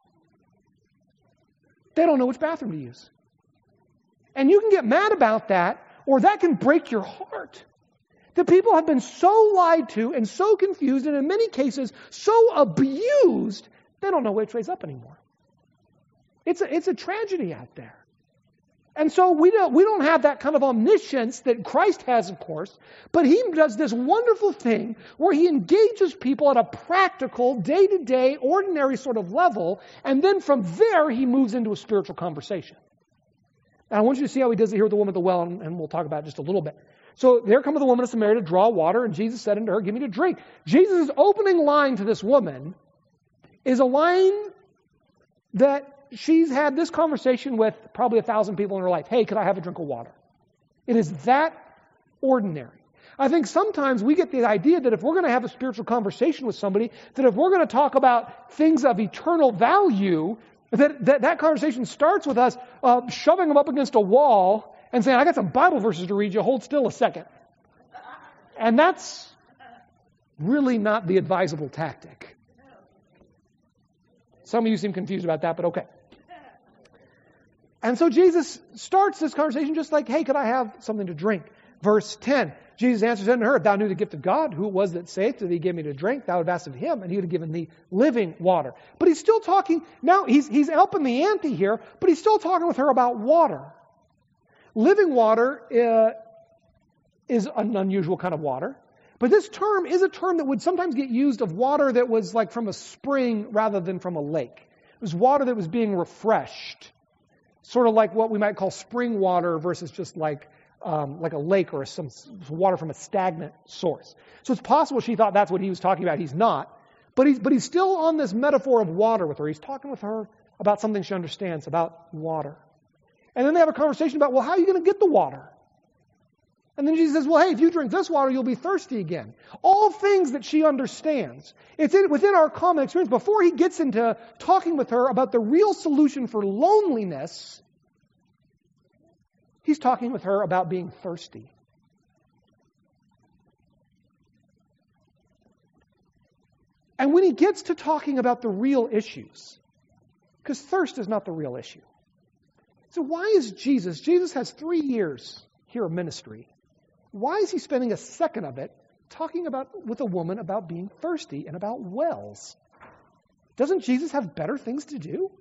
Speaker 2: they don't know which bathroom to use. And you can get mad about that, or that can break your heart. The people have been so lied to and so confused, and in many cases so abused, they don't know which way's up anymore. It's a, it's a tragedy out there. And so we don't, we don't have that kind of omniscience that Christ has, of course, but he does this wonderful thing where he engages people at a practical, day-to-day, ordinary sort of level, and then from there he moves into a spiritual conversation. And I want you to see how he does it here with the woman at the well, and, and we'll talk about it just a little bit. So there comes the woman of Samaria to draw water, and Jesus said unto her, give me to drink. Jesus' opening line to this woman is a line that she's had this conversation with probably a thousand people in her life. Hey, could I have a drink of water? It is that ordinary. I think sometimes we get the idea that if we're going to have a spiritual conversation with somebody, that if we're going to talk about things of eternal value, that that, that conversation starts with us uh, shoving them up against a wall and saying, I got some Bible verses to read you, hold still a second. And that's really not the advisable tactic. Some of you seem confused about that, but okay. And so Jesus starts this conversation just like, hey, could I have something to drink? Verse ten, Jesus answers unto her, if thou knew the gift of God, who it was that saith to thee, give me to drink, thou would have asked of him, and he would have given thee living water. But he's still talking, now he's, he's helping the ante here, but he's still talking with her about water. Living water uh, is an unusual kind of water. But this term is a term that would sometimes get used of water that was like from a spring rather than from a lake. It was water that was being refreshed. Sort of like what we might call spring water versus just like um, like a lake or some water from a stagnant source. So it's possible she thought that's what he was talking about. He's not. But he's, but he's still on this metaphor of water with her. He's talking with her about something she understands, about water. And then they have a conversation about, well, how are you going to get the water? And then Jesus says, well, hey, if you drink this water, you'll be thirsty again. All things that she understands. It's in, within our common experience. Before he gets into talking with her about the real solution for loneliness, he's talking with her about being thirsty. And when he gets to talking about the real issues, because thirst is not the real issue. So why is Jesus, Jesus has three years here of ministry. Why is he spending a second of it talking about with a woman about being thirsty and about wells? Doesn't Jesus have better things to do?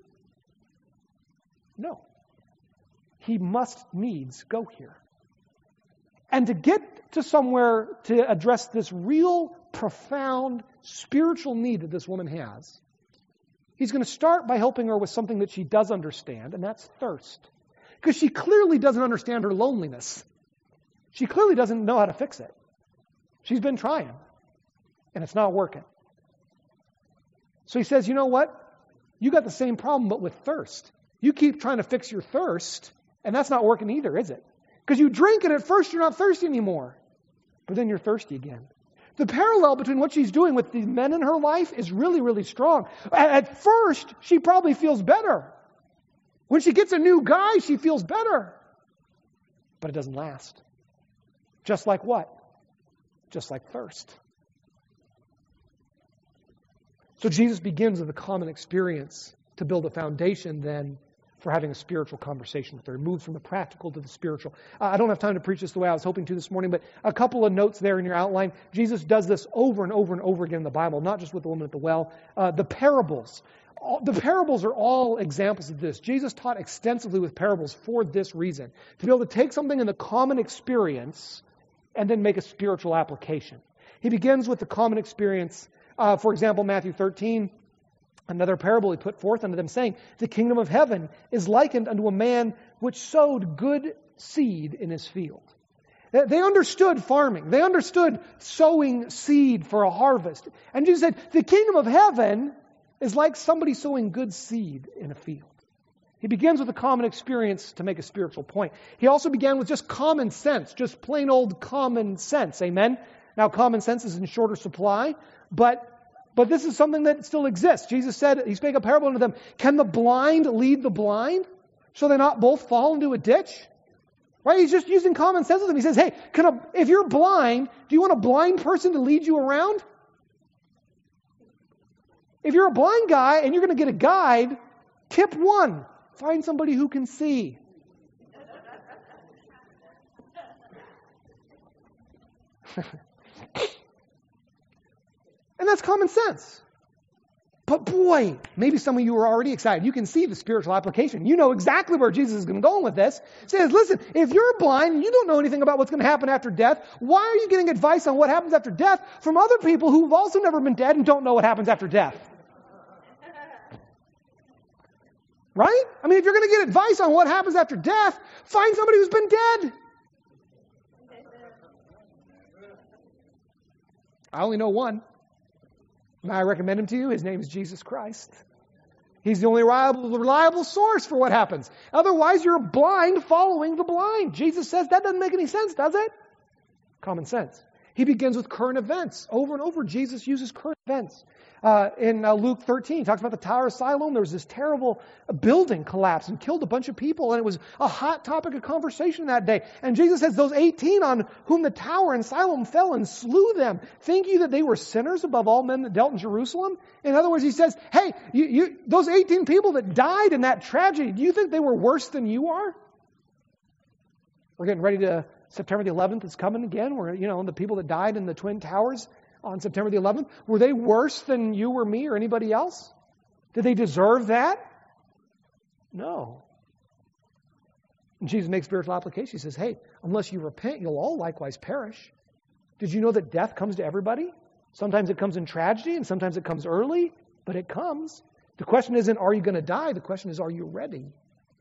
Speaker 2: No. He must needs go here. And to get to somewhere to address this real, profound, spiritual need that this woman has, he's going to start by helping her with something that she does understand, and that's thirst. Because she clearly doesn't understand her loneliness. She clearly doesn't know how to fix it. She's been trying, and it's not working. So he says, you know what? You got the same problem, but with thirst. You keep trying to fix your thirst, and that's not working either, is it? Because you drink, and at first you're not thirsty anymore. But then you're thirsty again. The parallel between what she's doing with the men in her life is really, really strong. At first, she probably feels better. When she gets a new guy, she feels better. But it doesn't last. Just like what? Just like thirst. So Jesus begins with a common experience to build a foundation then for having a spiritual conversation with her. He moves from the practical to the spiritual. Uh, I don't have time to preach this the way I was hoping to this morning, but a couple of notes there in your outline. Jesus does this over and over and over again in the Bible, not just with the woman at the well. Uh, the parables. All, the parables are all examples of this. Jesus taught extensively with parables for this reason. To be able to take something in the common experience and then make a spiritual application. He begins with the common experience. Uh, for example, Matthew thirteen, another parable he put forth unto them, saying, the kingdom of heaven is likened unto a man which sowed good seed in his field. They understood farming. They understood sowing seed for a harvest. And Jesus said, the kingdom of heaven is like somebody sowing good seed in a field. He begins with a common experience to make a spiritual point. He also began with just common sense, just plain old common sense. Amen? Now, common sense is in shorter supply, but but this is something that still exists. Jesus said, he spake a parable unto them, can the blind lead the blind so they not both fall into a ditch? Right? He's just using common sense with them. He says, hey, can a, if you're blind, do you want a blind person to lead you around? If you're a blind guy and you're going to get a guide, tip one, find somebody who can see. And that's common sense. But boy, maybe some of you are already excited. You can see the spiritual application. You know exactly where Jesus is going to go with this. He says, listen, if you're blind and you don't know anything about what's going to happen after death, why are you getting advice on what happens after death from other people who've also never been dead and don't know what happens after death? Right? I mean, if you're going to get advice on what happens after death, find somebody who's been dead. I only know one. And I recommend him to you. His name is Jesus Christ. He's the only reliable, reliable source for what happens. Otherwise, you're blind following the blind. Jesus says that doesn't make any sense, does it? Common sense. He begins with current events. Over and over, Jesus uses current events. Uh, in uh, Luke thirteen, he talks about the Tower of Siloam. There was this terrible building collapse and killed a bunch of people, and it was a hot topic of conversation that day. And Jesus says, those eighteen on whom the tower in Siloam fell and slew them, think you that they were sinners above all men that dealt in Jerusalem? In other words, he says, hey, you, you, those eighteen people that died in that tragedy, do you think they were worse than you are? We're getting ready to, September the eleventh is coming again. We're, you know, the people that died in the Twin Towers on September the eleventh, were they worse than you or me or anybody else? Did they deserve that? No. And Jesus makes spiritual application. He says, hey, unless you repent, you'll all likewise perish. Did you know that death comes to everybody? Sometimes it comes in tragedy and sometimes it comes early, but it comes. The question isn't, are you going to die? The question is, are you ready?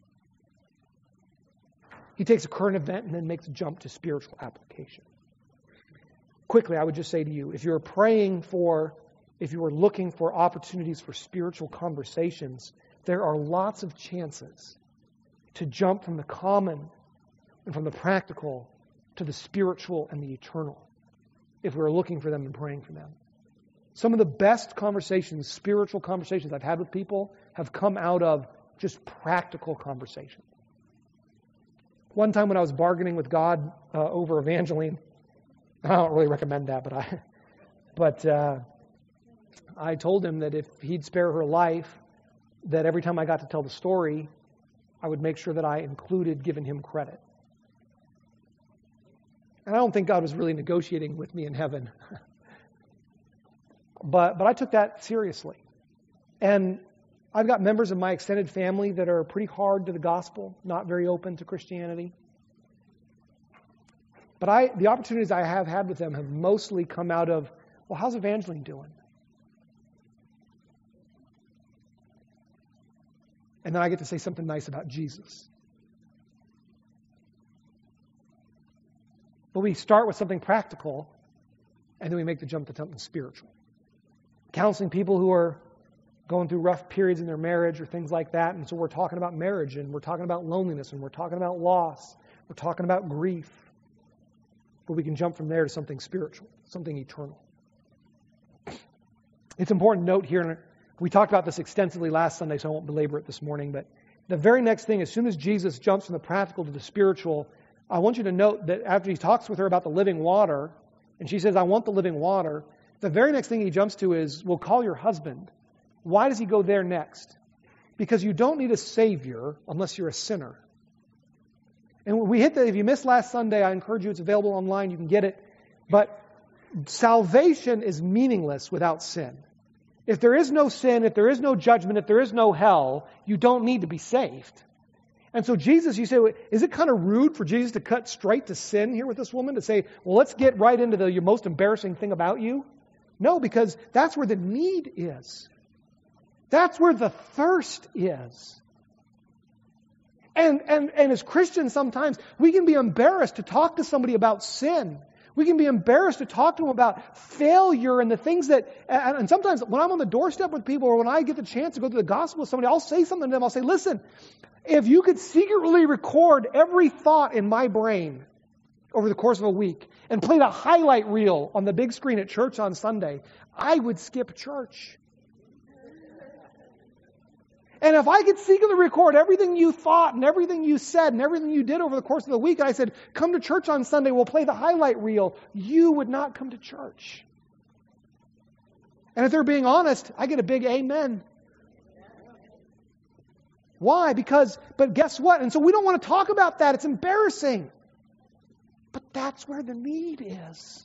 Speaker 2: He takes a current event and then makes a jump to spiritual application. Quickly, I would just say to you, if you're praying for, if you are looking for opportunities for spiritual conversations, there are lots of chances to jump from the common and from the practical to the spiritual and the eternal, if we're looking for them and praying for them. Some of the best conversations, spiritual conversations I've had with people have come out of just practical conversations. One time when I was bargaining with God uh, over Evangeline, I don't really recommend that, but I, but uh, I told him that if he'd spare her life, that every time I got to tell the story, I would make sure that I included giving him credit. And I don't think God was really negotiating with me in heaven. but but I took that seriously. And I've got members of my extended family that are pretty hard to the gospel, not very open to Christianity. But I, the opportunities I have had with them have mostly come out of, well, how's Evangeline doing? And then I get to say something nice about Jesus. But we start with something practical, and then we make the jump to something spiritual. Counseling people who are going through rough periods in their marriage or things like that, and so we're talking about marriage, and we're talking about loneliness, and we're talking about loss, we're talking about grief. But we can jump from there to something spiritual, something eternal. It's important to note here, and we talked about this extensively last Sunday, so I won't belabor it this morning, but the very next thing, as soon as Jesus jumps from the practical to the spiritual, I want you to note that after he talks with her about the living water, and she says, I want the living water, the very next thing he jumps to is, well, call your husband. Why does he go there next? Because you don't need a Savior unless you're a sinner. And when we hit that, if you missed last Sunday, I encourage you, it's available online, you can get it. But salvation is meaningless without sin. If there is no sin, if there is no judgment, if there is no hell, you don't need to be saved. And so Jesus, you say, is it kind of rude for Jesus to cut straight to sin here with this woman? To say, well, let's get right into the your most embarrassing thing about you? No, because that's where the need is. That's where the thirst is. And, and, and as Christians, sometimes we can be embarrassed to talk to somebody about sin. We can be embarrassed to talk to them about failure and the things that, and, and sometimes when I'm on the doorstep with people or when I get the chance to go through the gospel with somebody, I'll say something to them. I'll say, listen, if you could secretly record every thought in my brain over the course of a week and play the highlight reel on the big screen at church on Sunday, I would skip church. And if I could secretly record everything you thought and everything you said and everything you did over the course of the week, and I said, come to church on Sunday, we'll play the highlight reel, you would not come to church. And if they're being honest, I get a big amen. Why? Because, but guess what? And so we don't want to talk about that. It's embarrassing. But that's where the need is.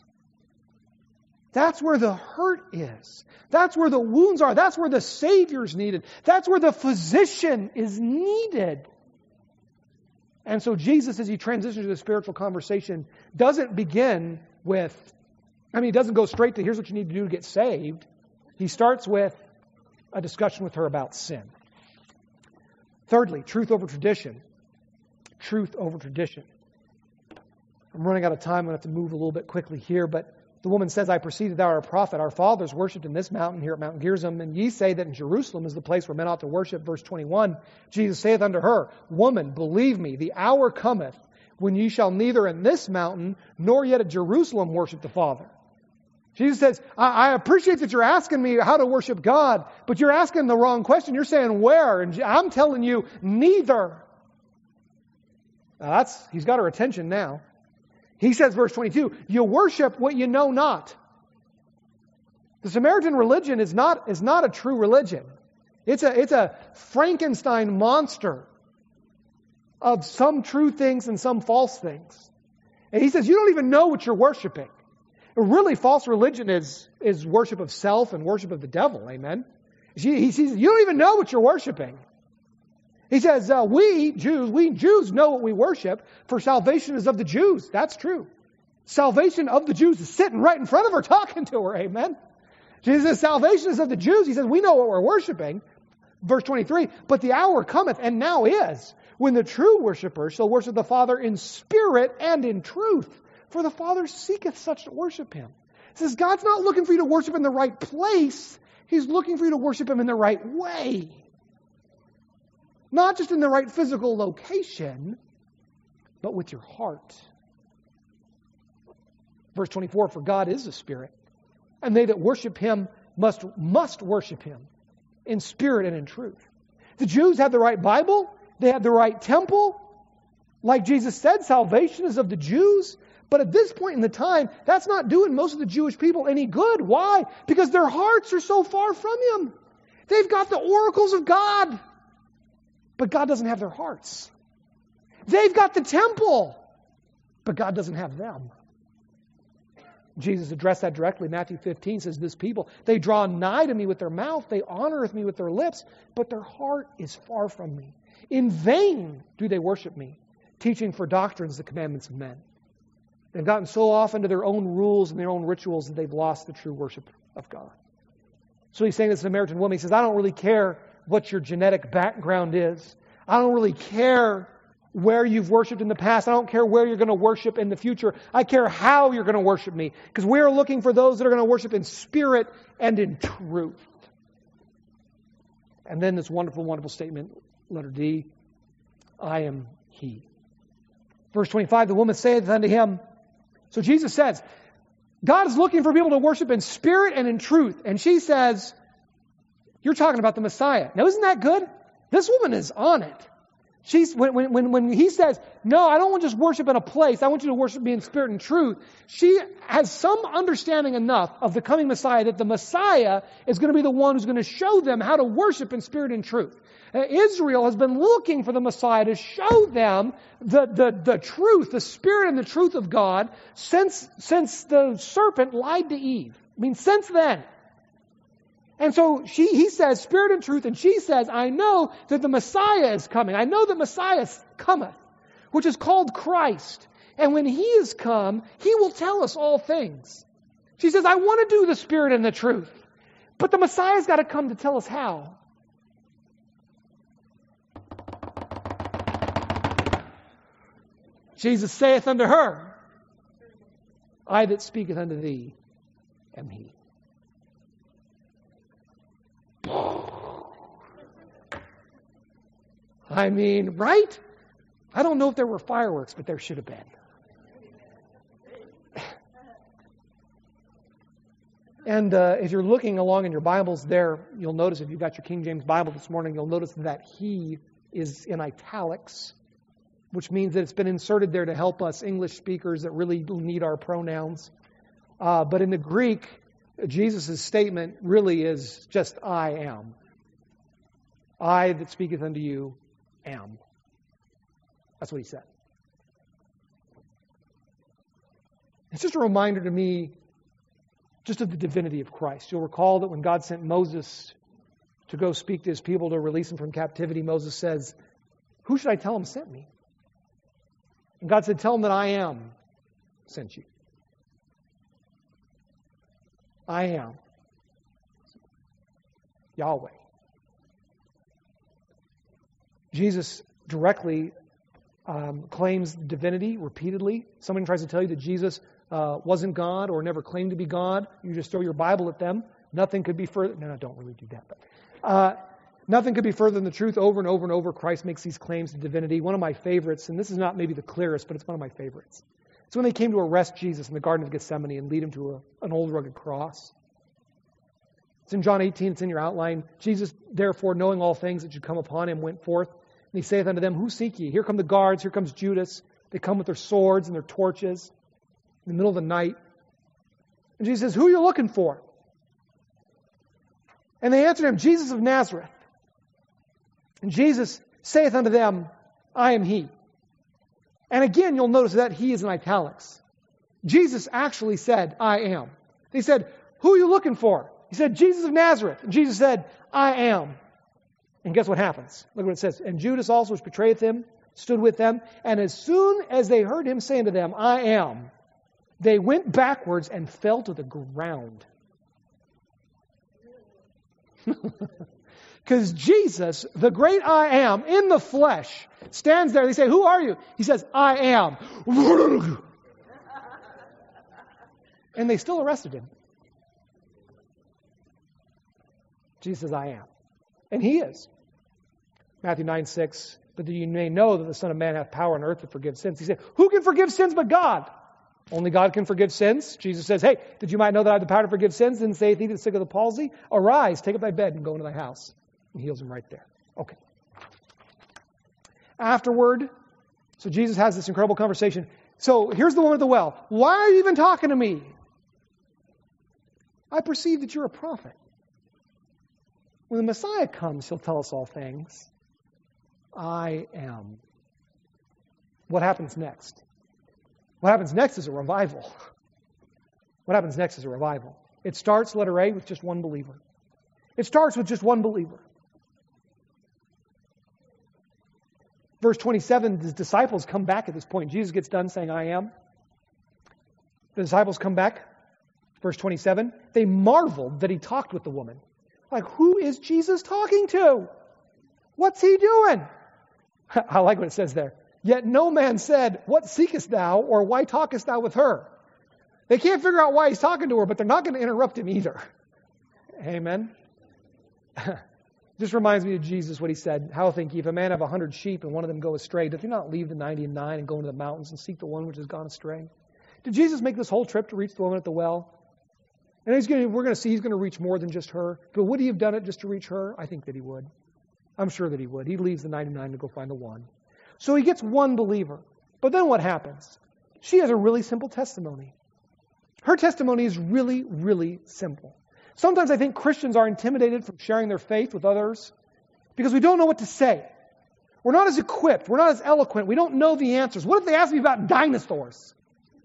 Speaker 2: That's where the hurt is. That's where the wounds are. That's where the Savior's needed. That's where the physician is needed. And so Jesus, as he transitions to the spiritual conversation, doesn't begin with, I mean, he doesn't go straight to here's what you need to do to get saved. He starts with a discussion with her about sin. Thirdly, truth over tradition. Truth over tradition. I'm running out of time. I'm going to have to move a little bit quickly here, but the woman says, I perceive that thou art a prophet. Our fathers worshipped in this mountain here at Mount Gerizim, and ye say that in Jerusalem is the place where men ought to worship. Verse twenty-one, Jesus saith unto her, Woman, believe me, the hour cometh when ye shall neither in this mountain nor yet at Jerusalem worship the Father. Jesus says, I, I appreciate that you're asking me how to worship God, but you're asking the wrong question. You're saying where? And I'm telling you, neither. Now that's, he's got her attention now. He says, verse twenty-two, you worship what you know not. The Samaritan religion is not, is not a true religion. It's a, it's a Frankenstein monster of some true things and some false things. And he says, you don't even know what you're worshiping. Really, false religion is, is worship of self and worship of the devil. Amen? He says, you don't even know what you're worshiping. He says, uh, we Jews, we Jews know what we worship, for salvation is of the Jews. That's true. Salvation of the Jews is sitting right in front of her, talking to her. Amen? Jesus says, salvation is of the Jews. He says, we know what we're worshiping. Verse twenty-three, but the hour cometh, and now is, when the true worshipers shall worship the Father in spirit and in truth. For the Father seeketh such to worship Him. He says, God's not looking for you to worship in the right place. He's looking for you to worship Him in the right way. Not just in the right physical location, but with your heart. Verse twenty-four, for God is a spirit, and they that worship Him must, must worship Him in spirit and in truth. The Jews had the right Bible. They had the right temple. Like Jesus said, salvation is of the Jews. But at this point in the time, that's not doing most of the Jewish people any good. Why? Because their hearts are so far from Him. They've got the oracles of God, but God doesn't have their hearts. They've got the temple, but God doesn't have them. Jesus addressed that directly. Matthew fifteen says, this people, they draw nigh to me with their mouth, they honor me with their lips, but their heart is far from me. In vain do they worship me, teaching for doctrines the commandments of men. They've gotten so off into their own rules and their own rituals that they've lost the true worship of God. So he's saying to the Samaritan woman, he says, I don't really care what your genetic background is. I don't really care where you've worshipped in the past. I don't care where you're going to worship in the future. I care how you're going to worship me. Because we're looking for those that are going to worship in spirit and in truth. And then this wonderful, wonderful statement, letter D, I am He. Verse twenty-five, the woman saith unto him, so Jesus says, God is looking for people to worship in spirit and in truth. And she says, you're talking about the Messiah. Now, isn't that good? This woman is on it. She's when, when, when he says, no, I don't want to just worship in a place. I want you to worship me in spirit and truth. She has some understanding enough of the coming Messiah that the Messiah is going to be the one who's going to show them how to worship in spirit and truth. Uh, Israel has been looking for the Messiah to show them the, the, the truth, the spirit and the truth of God since, since the serpent lied to Eve. I mean, since then. And so she, he says, spirit and truth, and she says, I know that the Messiah is coming. I know that Messiah cometh, which is called Christ. And when He is come, He will tell us all things. She says, I want to do the spirit and the truth. But the Messiah's got to come to tell us how. Jesus saith unto her, I that speaketh unto thee am He. I mean, right? I don't know if there were fireworks, but there should have been. And uh, if you're looking along in your Bibles there, you'll notice, if you've got your King James Bible this morning, you'll notice that he is in italics, which means that it's been inserted there to help us English speakers that really need our pronouns. Uh, but in the Greek, Jesus' statement really is just, I am. I that speaketh unto you am. That's what he said. It's just a reminder to me just of the divinity of Christ. You'll recall that when God sent Moses to go speak to his people to release them from captivity, Moses says, who should I tell him sent me? And God said, tell him that I am sent you. I am Yahweh. Jesus directly um, claims divinity repeatedly. Someone tries to tell you that Jesus uh, wasn't God or never claimed to be God. You just throw your Bible at them. Nothing could be further. No, no, don't really do that. But uh, nothing could be further than the truth. Over and over and over, Christ makes these claims to divinity. One of my favorites, and this is not maybe the clearest, but it's one of my favorites. It's when they came to arrest Jesus in the Garden of Gethsemane and lead him to a, an old rugged cross. It's in John eighteen, it's in your outline. Jesus, therefore, knowing all things that should come upon him, went forth. And he saith unto them, who seek ye? Here come the guards, here comes Judas. They come with their swords and their torches in the middle of the night. And Jesus says, who are you looking for? And they answered him, Jesus of Nazareth. And Jesus saith unto them, I am he. And again, you'll notice that he is in italics. Jesus actually said, I am. They said, who are you looking for? He said, Jesus of Nazareth. And Jesus said, I am. And guess what happens? Look what it says. And Judas also, which betrayeth him, stood with them. And as soon as they heard him say unto them, I am, they went backwards and fell to the ground. Because Jesus, the great I am, in the flesh, stands there. They say, who are you? He says, I am. And they still arrested him. Jesus says, I am. And he is. Matthew nine six, but that you may know that the Son of Man hath power on earth to forgive sins. He said, who can forgive sins but God? Only God can forgive sins. Jesus says, hey, that you might know that I have the power to forgive sins, then saith he to the sick of the palsy, arise, take up thy bed, and go into thy house. And heals him right there. Okay. Afterward, so Jesus has this incredible conversation. So here's the woman at the well. Why are you even talking to me? I perceive that you're a prophet. When the Messiah comes, he'll tell us all things. I am. What happens next? What happens next is a revival. What happens next is a revival. It starts, letter A, with just one believer. It starts with just one believer. Verse twenty-seven, the disciples come back at this point. Jesus gets done saying, I am. The disciples come back. Verse twenty-seven, they marveled that he talked with the woman. Like, who is Jesus talking to? What's he doing? I like what it says there. Yet no man said, what seekest thou, or why talkest thou with her? They can't figure out why he's talking to her, but they're not going to interrupt him either. Amen. Just reminds me of Jesus, what he said. How think ye, if a man have a hundred sheep and one of them go astray, doth he not leave the ninety and nine and go into the mountains and seek the one which has gone astray? Did Jesus make this whole trip to reach the woman at the well? And he's going to, we're going to see he's going to reach more than just her. But would he have done it just to reach her? I think that he would. I'm sure that he would. He leaves the ninety-nine to go find the one. So he gets one believer. But then what happens? She has a really simple testimony. Her testimony is really, really simple. Sometimes I think Christians are intimidated from sharing their faith with others because we don't know what to say. We're not as equipped. We're not as eloquent. We don't know the answers. What if they ask me about dinosaurs?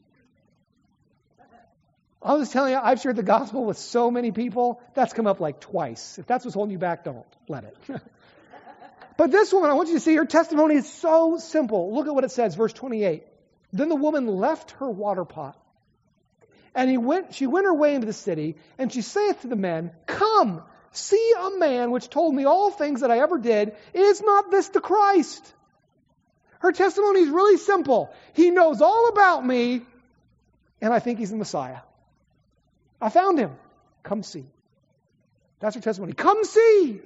Speaker 2: I was telling you, I've shared the gospel with so many people. That's come up like twice. If that's what's holding you back, don't let it. But this woman, I want you to see her testimony is so simple. Look at what it says, verse twenty-eight. Then the woman left her water pot. And he went, she went her way into the city, and she saith to the men, come, see a man which told me all things that I ever did. Is not this the Christ? Her testimony is really simple. He knows all about me, and I think he's the Messiah. I found him. Come see. That's her testimony. Come see.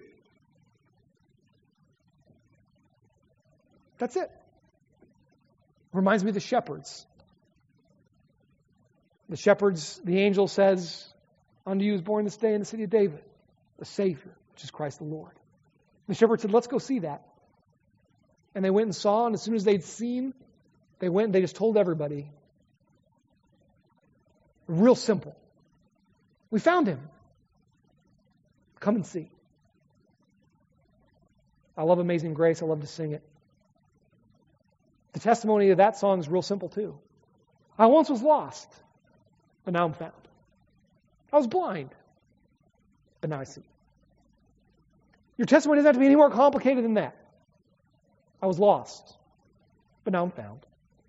Speaker 2: That's it. Reminds me of the shepherds. The shepherds, the angel says, Unto you is born this day in the city of David a Savior, which is Christ the Lord. The shepherds said, let's go see that. And they went and saw, and as soon as they'd seen, they went and they just told everybody. Real simple. We found him. Come and see. I love Amazing Grace. I love to sing it. The testimony of that song is real simple too. I once was lost, but now I'm found. I was blind, but now I see. Your testimony doesn't have to be any more complicated than that. I was lost, but now I'm found.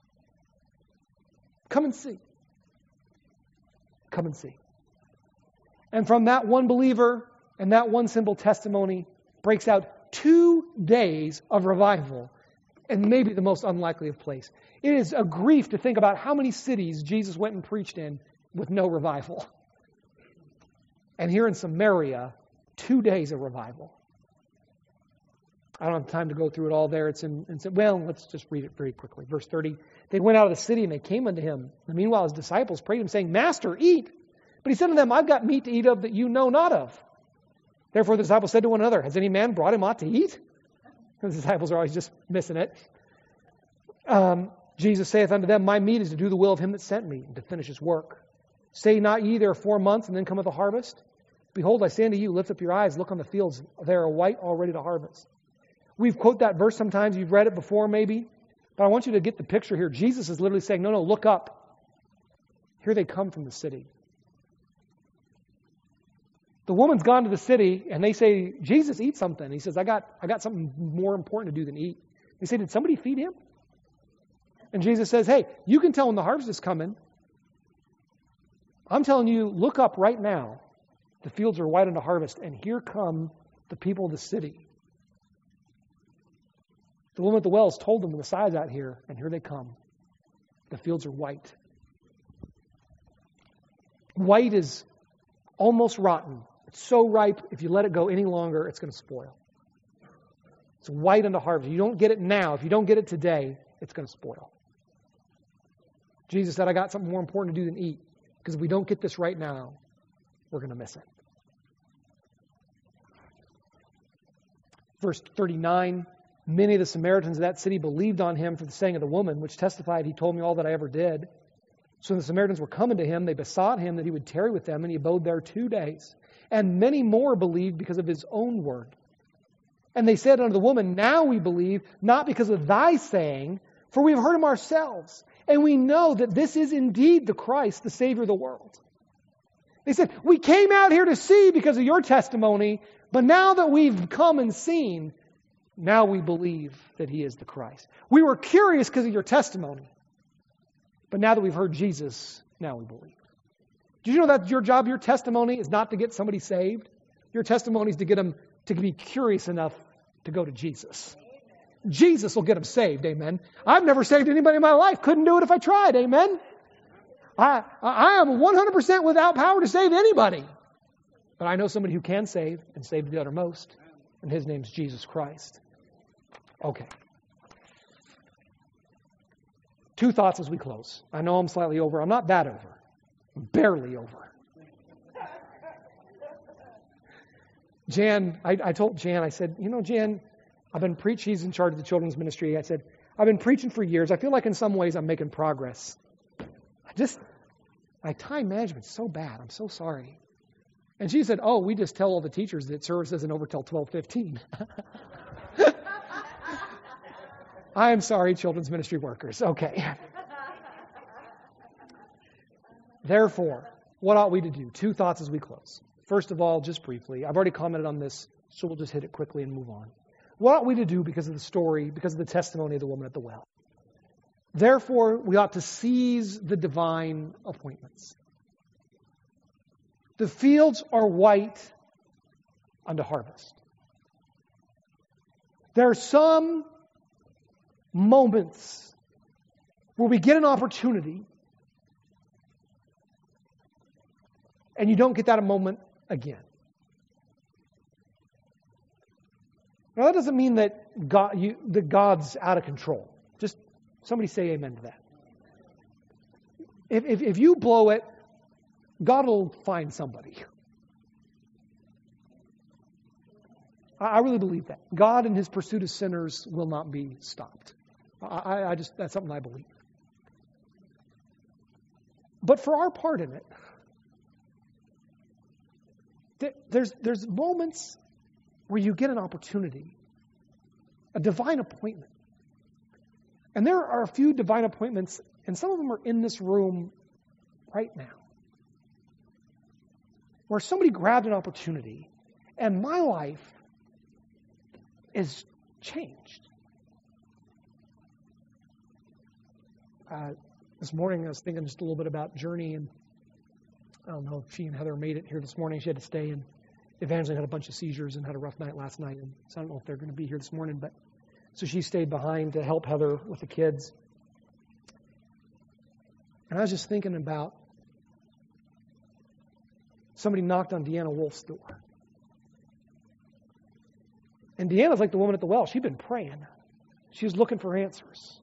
Speaker 2: Come and see. Come and see. And from that one believer and that one simple testimony breaks out two days of revival in maybe the most unlikely of places. It is a grief to think about how many cities Jesus went and preached in with no revival. And here in Samaria, two days of revival. I don't have time to go through it all there. It's in, it's in, well, let's just read it very quickly. Verse thirty, they went out of the city and they came unto him. And meanwhile, his disciples prayed him, saying, Master, eat. But he said to them, I've got meat to eat of that you know not of. Therefore the disciples said to one another, has any man brought him aught to eat? And the disciples are always just missing it. Um, Jesus saith unto them, my meat is to do the will of him that sent me, and to finish his work. Say not ye, there are four months, and then cometh the harvest? Behold, I say unto you, lift up your eyes, look on the fields, they are white already to harvest. We've quoted that verse sometimes, you've read it before maybe, but I want you to get the picture here. Jesus is literally saying, no, no, look up. Here they come from the city. The woman's gone to the city, and they say, Jesus, eat something. He says, I got, I got something more important to do than eat. They say, did somebody feed him? And Jesus says, hey, you can tell when the harvest is coming. I'm telling you, look up right now. The fields are white unto harvest, and here come the people of the city. The woman at the wells told them, the Messiah's out here, and here they come. The fields are white. White is almost rotten. It's so ripe, if you let it go any longer, it's going to spoil. It's white unto harvest. You don't get it now. If you don't get it today, it's going to spoil. Jesus said, I got something more important to do than eat. Because if we don't get this right now, we're going to miss it. Verse thirty-nine, many of the Samaritans of that city believed on him for the saying of the woman, which testified, he told me all that I ever did. So when the Samaritans were coming to him, they besought him that he would tarry with them, and he abode there two days. And many more believed because of his own word. And they said unto the woman, now we believe, not because of thy saying, for we have heard him ourselves, and we know that this is indeed the Christ, the Savior of the world. They said, we came out here to see because of your testimony, but now that we've come and seen, now we believe that he is the Christ. We were curious because of your testimony, but now that we've heard Jesus, now we believe. Did you know that your job, your testimony is not to get somebody saved? Your testimony is to get them to be curious enough to go to Jesus. Jesus will get them saved, amen. I've never saved anybody in my life. Couldn't do it if I tried, amen. I, I am one hundred percent without power to save anybody. But I know somebody who can save and save to the uttermost. And his name's Jesus Christ. Okay. Two thoughts as we close. I know I'm slightly over. I'm not that over. I'm barely over. Jan, I, I told Jan, I said, you know, Jan, I've been preaching, he's in charge of the children's ministry. I said, I've been preaching for years. I feel like in some ways I'm making progress. I just, my time management's so bad. I'm so sorry. And she said, oh, we just tell all the teachers that service isn't over till twelve fifteen. I am sorry, children's ministry workers. Okay. Therefore, what ought we to do? Two thoughts as we close. First of all, just briefly, I've already commented on this, so we'll just hit it quickly and move on. What ought we to do because of the story, because of the testimony of the woman at the well? Therefore, we ought to seize the divine appointments. The fields are white unto harvest. There are some moments where we get an opportunity and you don't get that a moment again. Now that doesn't mean that God, you, that God's out of control. Just somebody say amen to that. If, if, if you blow it, God will find somebody. I really believe that. God in his pursuit of sinners will not be stopped. I, I just, that's something I believe. But for our part in it, there's, there's moments where you get an opportunity, a divine appointment. And there are a few divine appointments, and some of them are in this room right now, where somebody grabbed an opportunity, and my life is changed. Uh, this morning I was thinking just a little bit about Journey, and I don't know if she and Heather made it here this morning. She had to stay, and Evangeline had a bunch of seizures and had a rough night last night, and so I don't know if they're going to be here this morning, but so she stayed behind to help Heather with the kids. And I was just thinking about somebody knocked on Deanna Wolf's door. And Deanna's like the woman at the well. She'd been praying. She was looking for answers.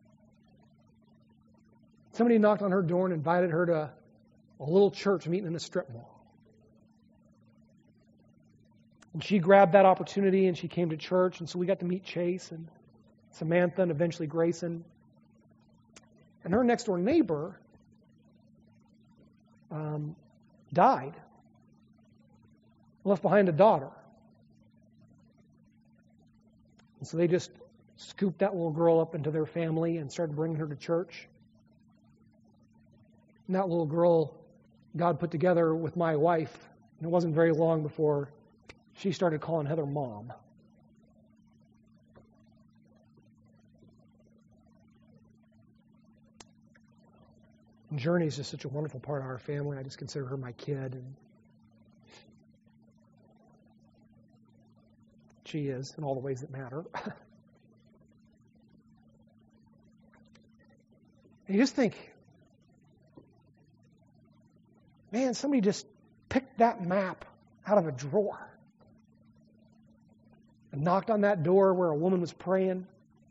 Speaker 2: Somebody knocked on her door and invited her to a little church meeting in a strip mall. And she grabbed that opportunity and she came to church. And so we got to meet Chase and Samantha and eventually Grayson. And her next door neighbor um, died. Left behind a daughter. And so they just scooped that little girl up into their family and started bringing her to church. And that little girl, God put together with my wife, and it wasn't very long before she started calling Heather Mom. And Journey is just such a wonderful part of our family. I just consider her my kid, and she is in all the ways that matter. And you just think, man, somebody just picked that map out of a drawer and knocked on that door where a woman was praying.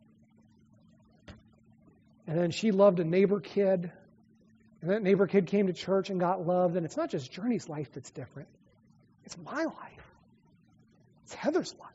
Speaker 2: And then she loved a neighbor kid. And that neighbor kid came to church and got loved. And it's not just Journey's life that's different. It's my life. It's Heather's life.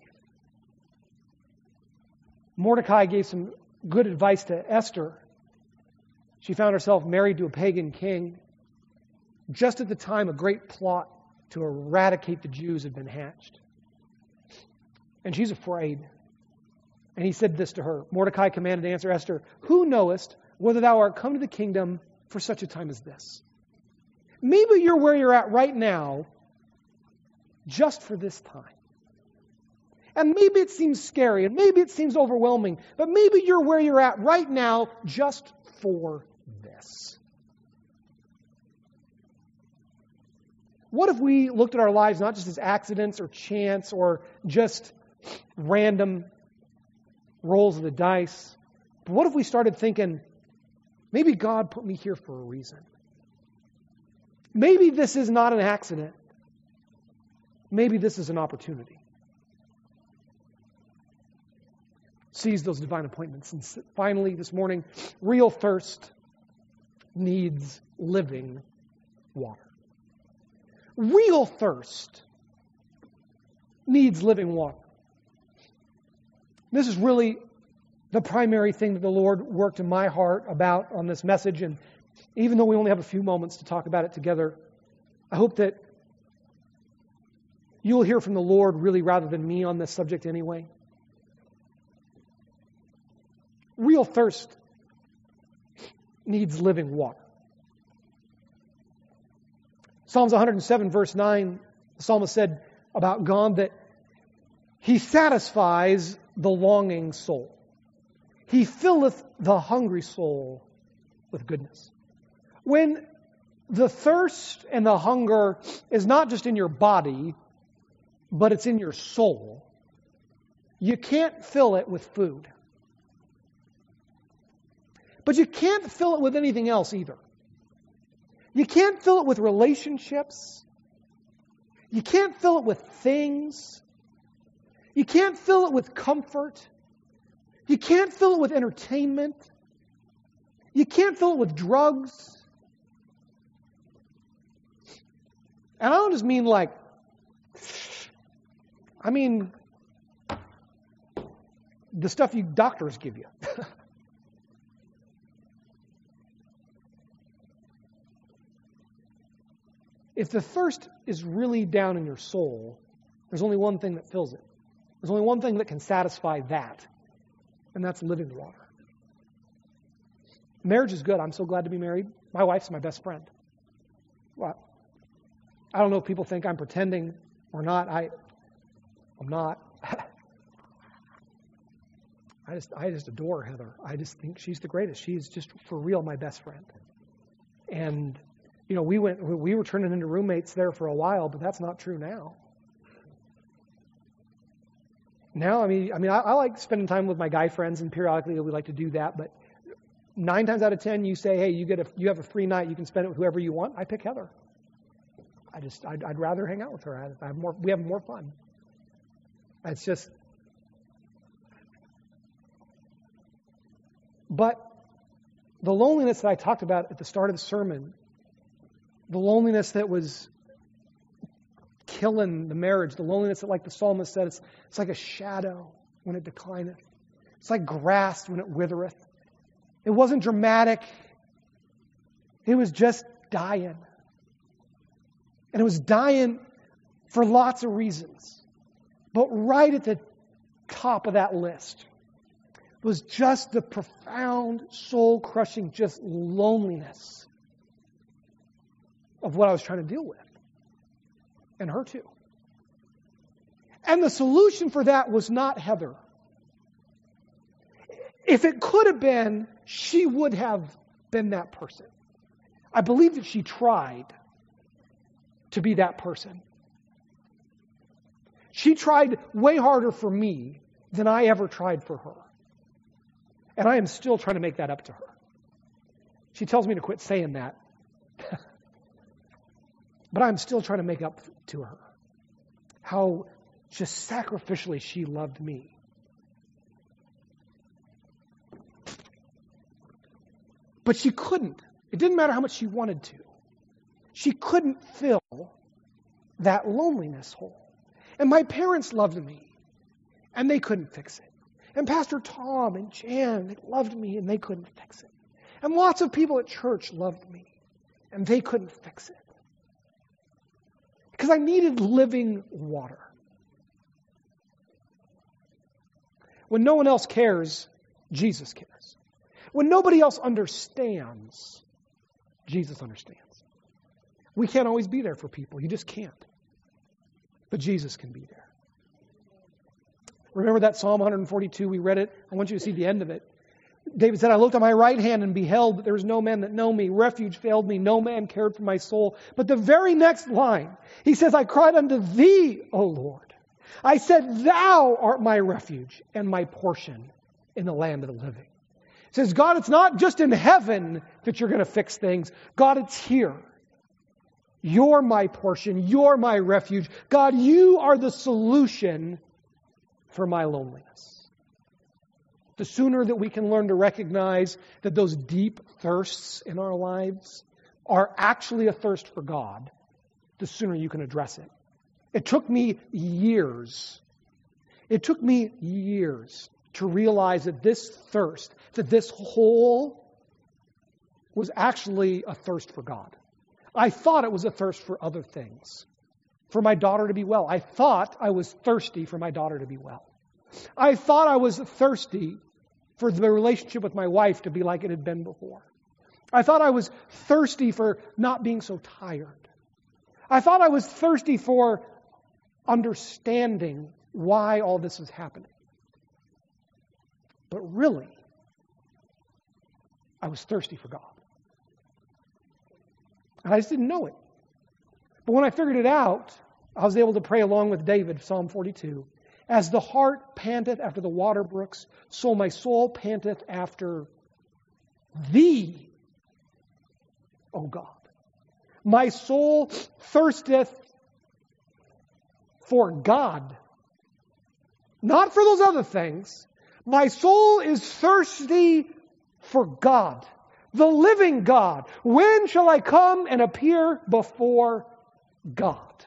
Speaker 2: Mordecai gave some good advice to Esther. She found herself married to a pagan king just at the time a great plot to eradicate the Jews had been hatched. And she's afraid. And he said this to her. Mordecai commanded to answer Esther, "Who knowest whether thou art come to the kingdom for such a time as this?" Maybe you're where you're at right now just for this time. And maybe it seems scary, and maybe it seems overwhelming, but maybe you're where you're at right now just for this. What if we looked at our lives not just as accidents or chance or just random rolls of the dice, but what if we started thinking, maybe God put me here for a reason? Maybe this is not an accident. Maybe this is an opportunity. Seize those divine appointments. And finally, this morning, real thirst needs living water. Real thirst needs living water. This is really the primary thing that the Lord worked in my heart about on this message. And even though we only have a few moments to talk about it together, I hope that you'll hear from the Lord really rather than me on this subject anyway. Real thirst needs living water. Psalms one hundred seven, verse nine, the psalmist said about God that He satisfies the longing soul. He filleth the hungry soul with goodness. When the thirst and the hunger is not just in your body, but it's in your soul, you can't fill it with food. But you can't fill it with anything else either. You can't fill it with relationships. You can't fill it with things. You can't fill it with comfort. You can't fill it with entertainment. You can't fill it with drugs. And I don't just mean like, I mean the stuff you doctors give you. If the thirst is really down in your soul, there's only one thing that fills it. There's only one thing that can satisfy that, and that's living water. Marriage is good. I'm so glad to be married. My wife's my best friend. Well, I don't know if people think I'm pretending or not. I, I'm not. I just, I just adore Heather. I just think she's the greatest. She's just for real my best friend. And you know, we went, we were turning into roommates there for a while, but that's not true now. Now, I mean, I mean, I, I like spending time with my guy friends, and periodically we like to do that. But nine times out of ten, you say, "Hey, you get a, you have a free night. You can spend it with whoever you want." I pick Heather. I just, I'd, I'd rather hang out with her. I, I have more, we have more fun. It's just, but the loneliness that I talked about at the start of the sermon. The loneliness that was killing the marriage, the loneliness that, like the psalmist said, it's, it's like a shadow when it declineth. It's like grass when it withereth. It wasn't dramatic. It was just dying. And it was dying for lots of reasons. But right at the top of that list was just the profound, soul-crushing, just loneliness of what I was trying to deal with. And her too. And the solution for that was not Heather. If it could have been, she would have been that person. I believe that she tried to be that person. She tried way harder for me than I ever tried for her. And I am still trying to make that up to her. She tells me to quit saying that. But I'm still trying to make up to her how just sacrificially she loved me. But she couldn't. It didn't matter how much she wanted to. She couldn't fill that loneliness hole. And my parents loved me, and they couldn't fix it. And Pastor Tom and Jan, they loved me, and they couldn't fix it. And lots of people at church loved me, and they couldn't fix it. Because I needed living water. When no one else cares, Jesus cares. When nobody else understands, Jesus understands. We can't always be there for people. You just can't. But Jesus can be there. Remember that Psalm one forty-two? We read it. I want you to see the end of it. David said, I looked on my right hand and beheld that there was no man that knew me. Refuge failed me. No man cared for my soul. But the very next line, he says, I cried unto thee, O Lord. I said, thou art my refuge and my portion in the land of the living. He says, God, it's not just in heaven that you're going to fix things. God, it's here. You're my portion. You're my refuge. God, you are the solution for my loneliness. The sooner that we can learn to recognize that those deep thirsts in our lives are actually a thirst for God, the sooner you can address it. It took me years. It took me years to realize that this thirst, that this hole was actually a thirst for God. I thought it was a thirst for other things, for my daughter to be well. I thought I was thirsty for my daughter to be well. I thought I was thirsty for the relationship with my wife to be like it had been before. I thought I was thirsty for not being so tired. I thought I was thirsty for understanding why all this was happening. But really, I was thirsty for God. And I just didn't know it. But when I figured it out, I was able to pray along with David, Psalm forty-two. As the hart panteth after the water brooks, so my soul panteth after thee, O God. My soul thirsteth for God, not for those other things. My soul is thirsty for God, the living God. When shall I come and appear before God.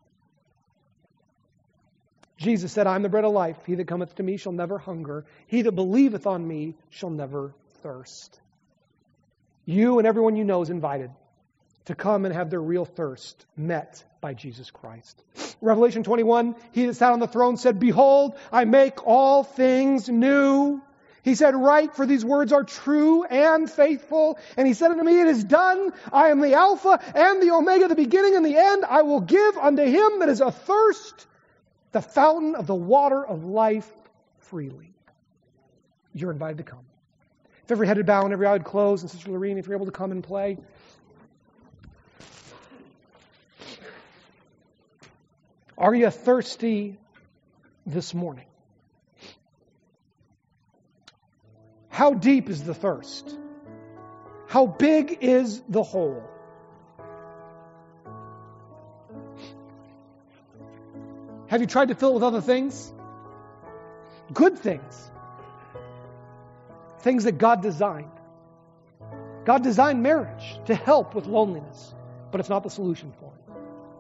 Speaker 2: Jesus said, I am the bread of life. He that cometh to me shall never hunger. He that believeth on me shall never thirst. You and everyone you know is invited to come and have their real thirst met by Jesus Christ. Revelation twenty-one, he that sat on the throne said, Behold, I make all things new. He said, Write, for these words are true and faithful. And he said unto me, It is done. I am the Alpha and the Omega, the beginning and the end. I will give unto him that is athirst the fountain of the water of life freely. You're invited to come. If every head would bow and every eye would close, and Sister Lorene, if you're able to come and play. Are you thirsty this morning? How deep is the thirst? How big is the hole? Have you tried to fill it with other things? Good things. Things that God designed. God designed marriage to help with loneliness, but it's not the solution for it.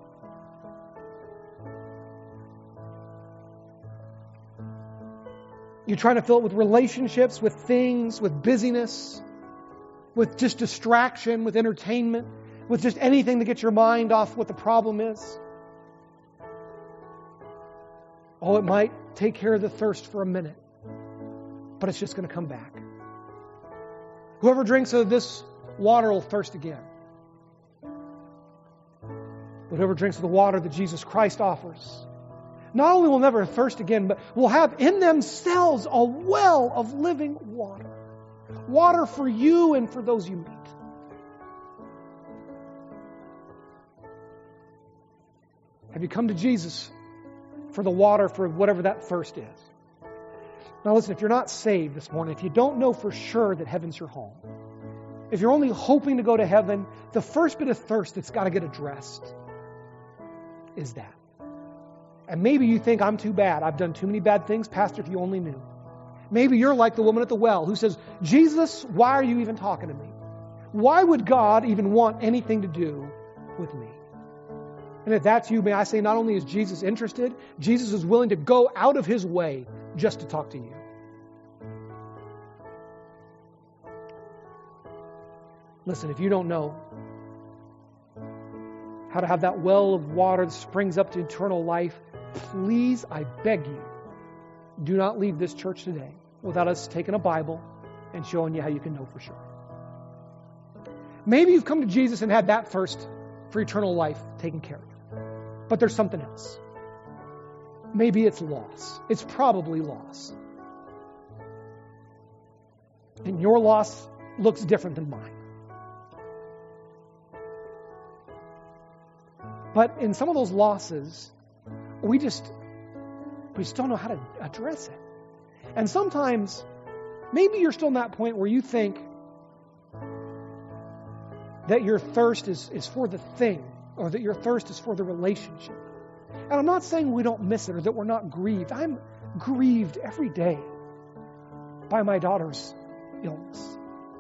Speaker 2: You're trying to fill it with relationships, with things, with busyness, with just distraction, with entertainment, with just anything to get your mind off what the problem is. Oh, it might take care of the thirst for a minute, but it's just going to come back. Whoever drinks of this water will thirst again. But whoever drinks of the water that Jesus Christ offers, not only will never thirst again, but will have in themselves a well of living water. Water for you and for those you meet. Have you come to Jesus for the water for whatever that thirst is? Now listen, if you're not saved this morning, if you don't know for sure that heaven's your home, if you're only hoping to go to heaven, the first bit of thirst that's got to get addressed is that. And maybe you think, I'm too bad. I've done too many bad things. Pastor, if you only knew. Maybe you're like the woman at the well who says, Jesus, why are you even talking to me? Why would God even want anything to do with me? And if that's you, may I say, not only is Jesus interested, Jesus is willing to go out of his way just to talk to you. Listen, if you don't know how to have that well of water that springs up to eternal life, please, I beg you, do not leave this church today without us taking a Bible and showing you how you can know for sure. Maybe you've come to Jesus and had that thirst for eternal life taken care of. But there's something else. Maybe it's loss. It's probably loss. And your loss looks different than mine. But in some of those losses, we just, we just don't know how to address it. And sometimes, maybe you're still in that point where you think that your thirst is, is for the thing, or that your thirst is for the relationship. And I'm not saying we don't miss it or that we're not grieved. I'm grieved every day by my daughter's illness.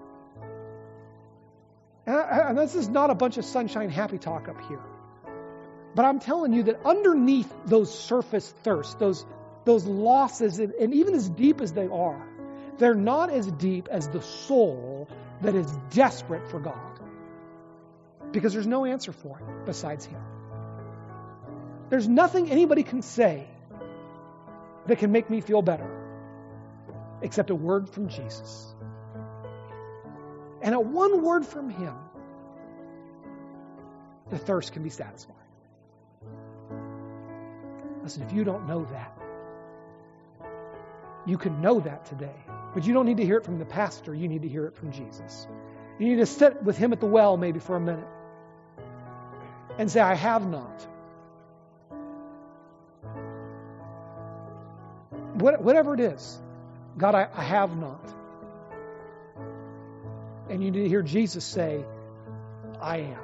Speaker 2: And, I, and this is not a bunch of sunshine happy talk up here. But I'm telling you that underneath those surface thirsts, those, those losses, and, and even as deep as they are, they're not as deep as the soul that is desperate for God. Because there's no answer for it besides him. There's nothing anybody can say that can make me feel better except a word from Jesus. And at one word from him, the thirst can be satisfied. Listen, if you don't know that, you can know that today. But you don't need to hear it from the pastor. You need to hear it from Jesus. You need to sit with him at the well maybe for a minute and say, I have not. What, whatever it is, God, I, I have not. And you need to hear Jesus say, I am.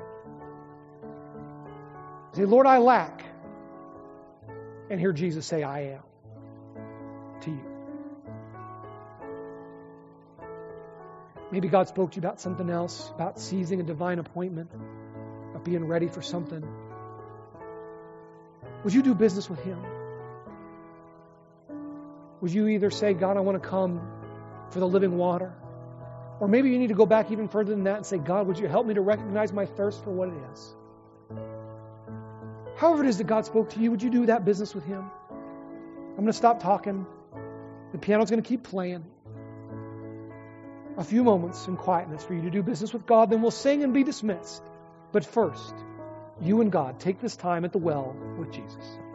Speaker 2: Say, Lord, I lack. And hear Jesus say, I am to you. Maybe God spoke to you about something else, about seizing a divine appointment, about being ready for something. Would you do business with Him? Would you either say, God, I want to come for the living water? Or maybe you need to go back even further than that and say, God, would you help me to recognize my thirst for what it is? However it is that God spoke to you, would you do that business with Him? I'm going to stop talking. The piano's going to keep playing. A few moments in quietness for you to do business with God, then we'll sing and be dismissed. But first, you and God, take this time at the well with Jesus.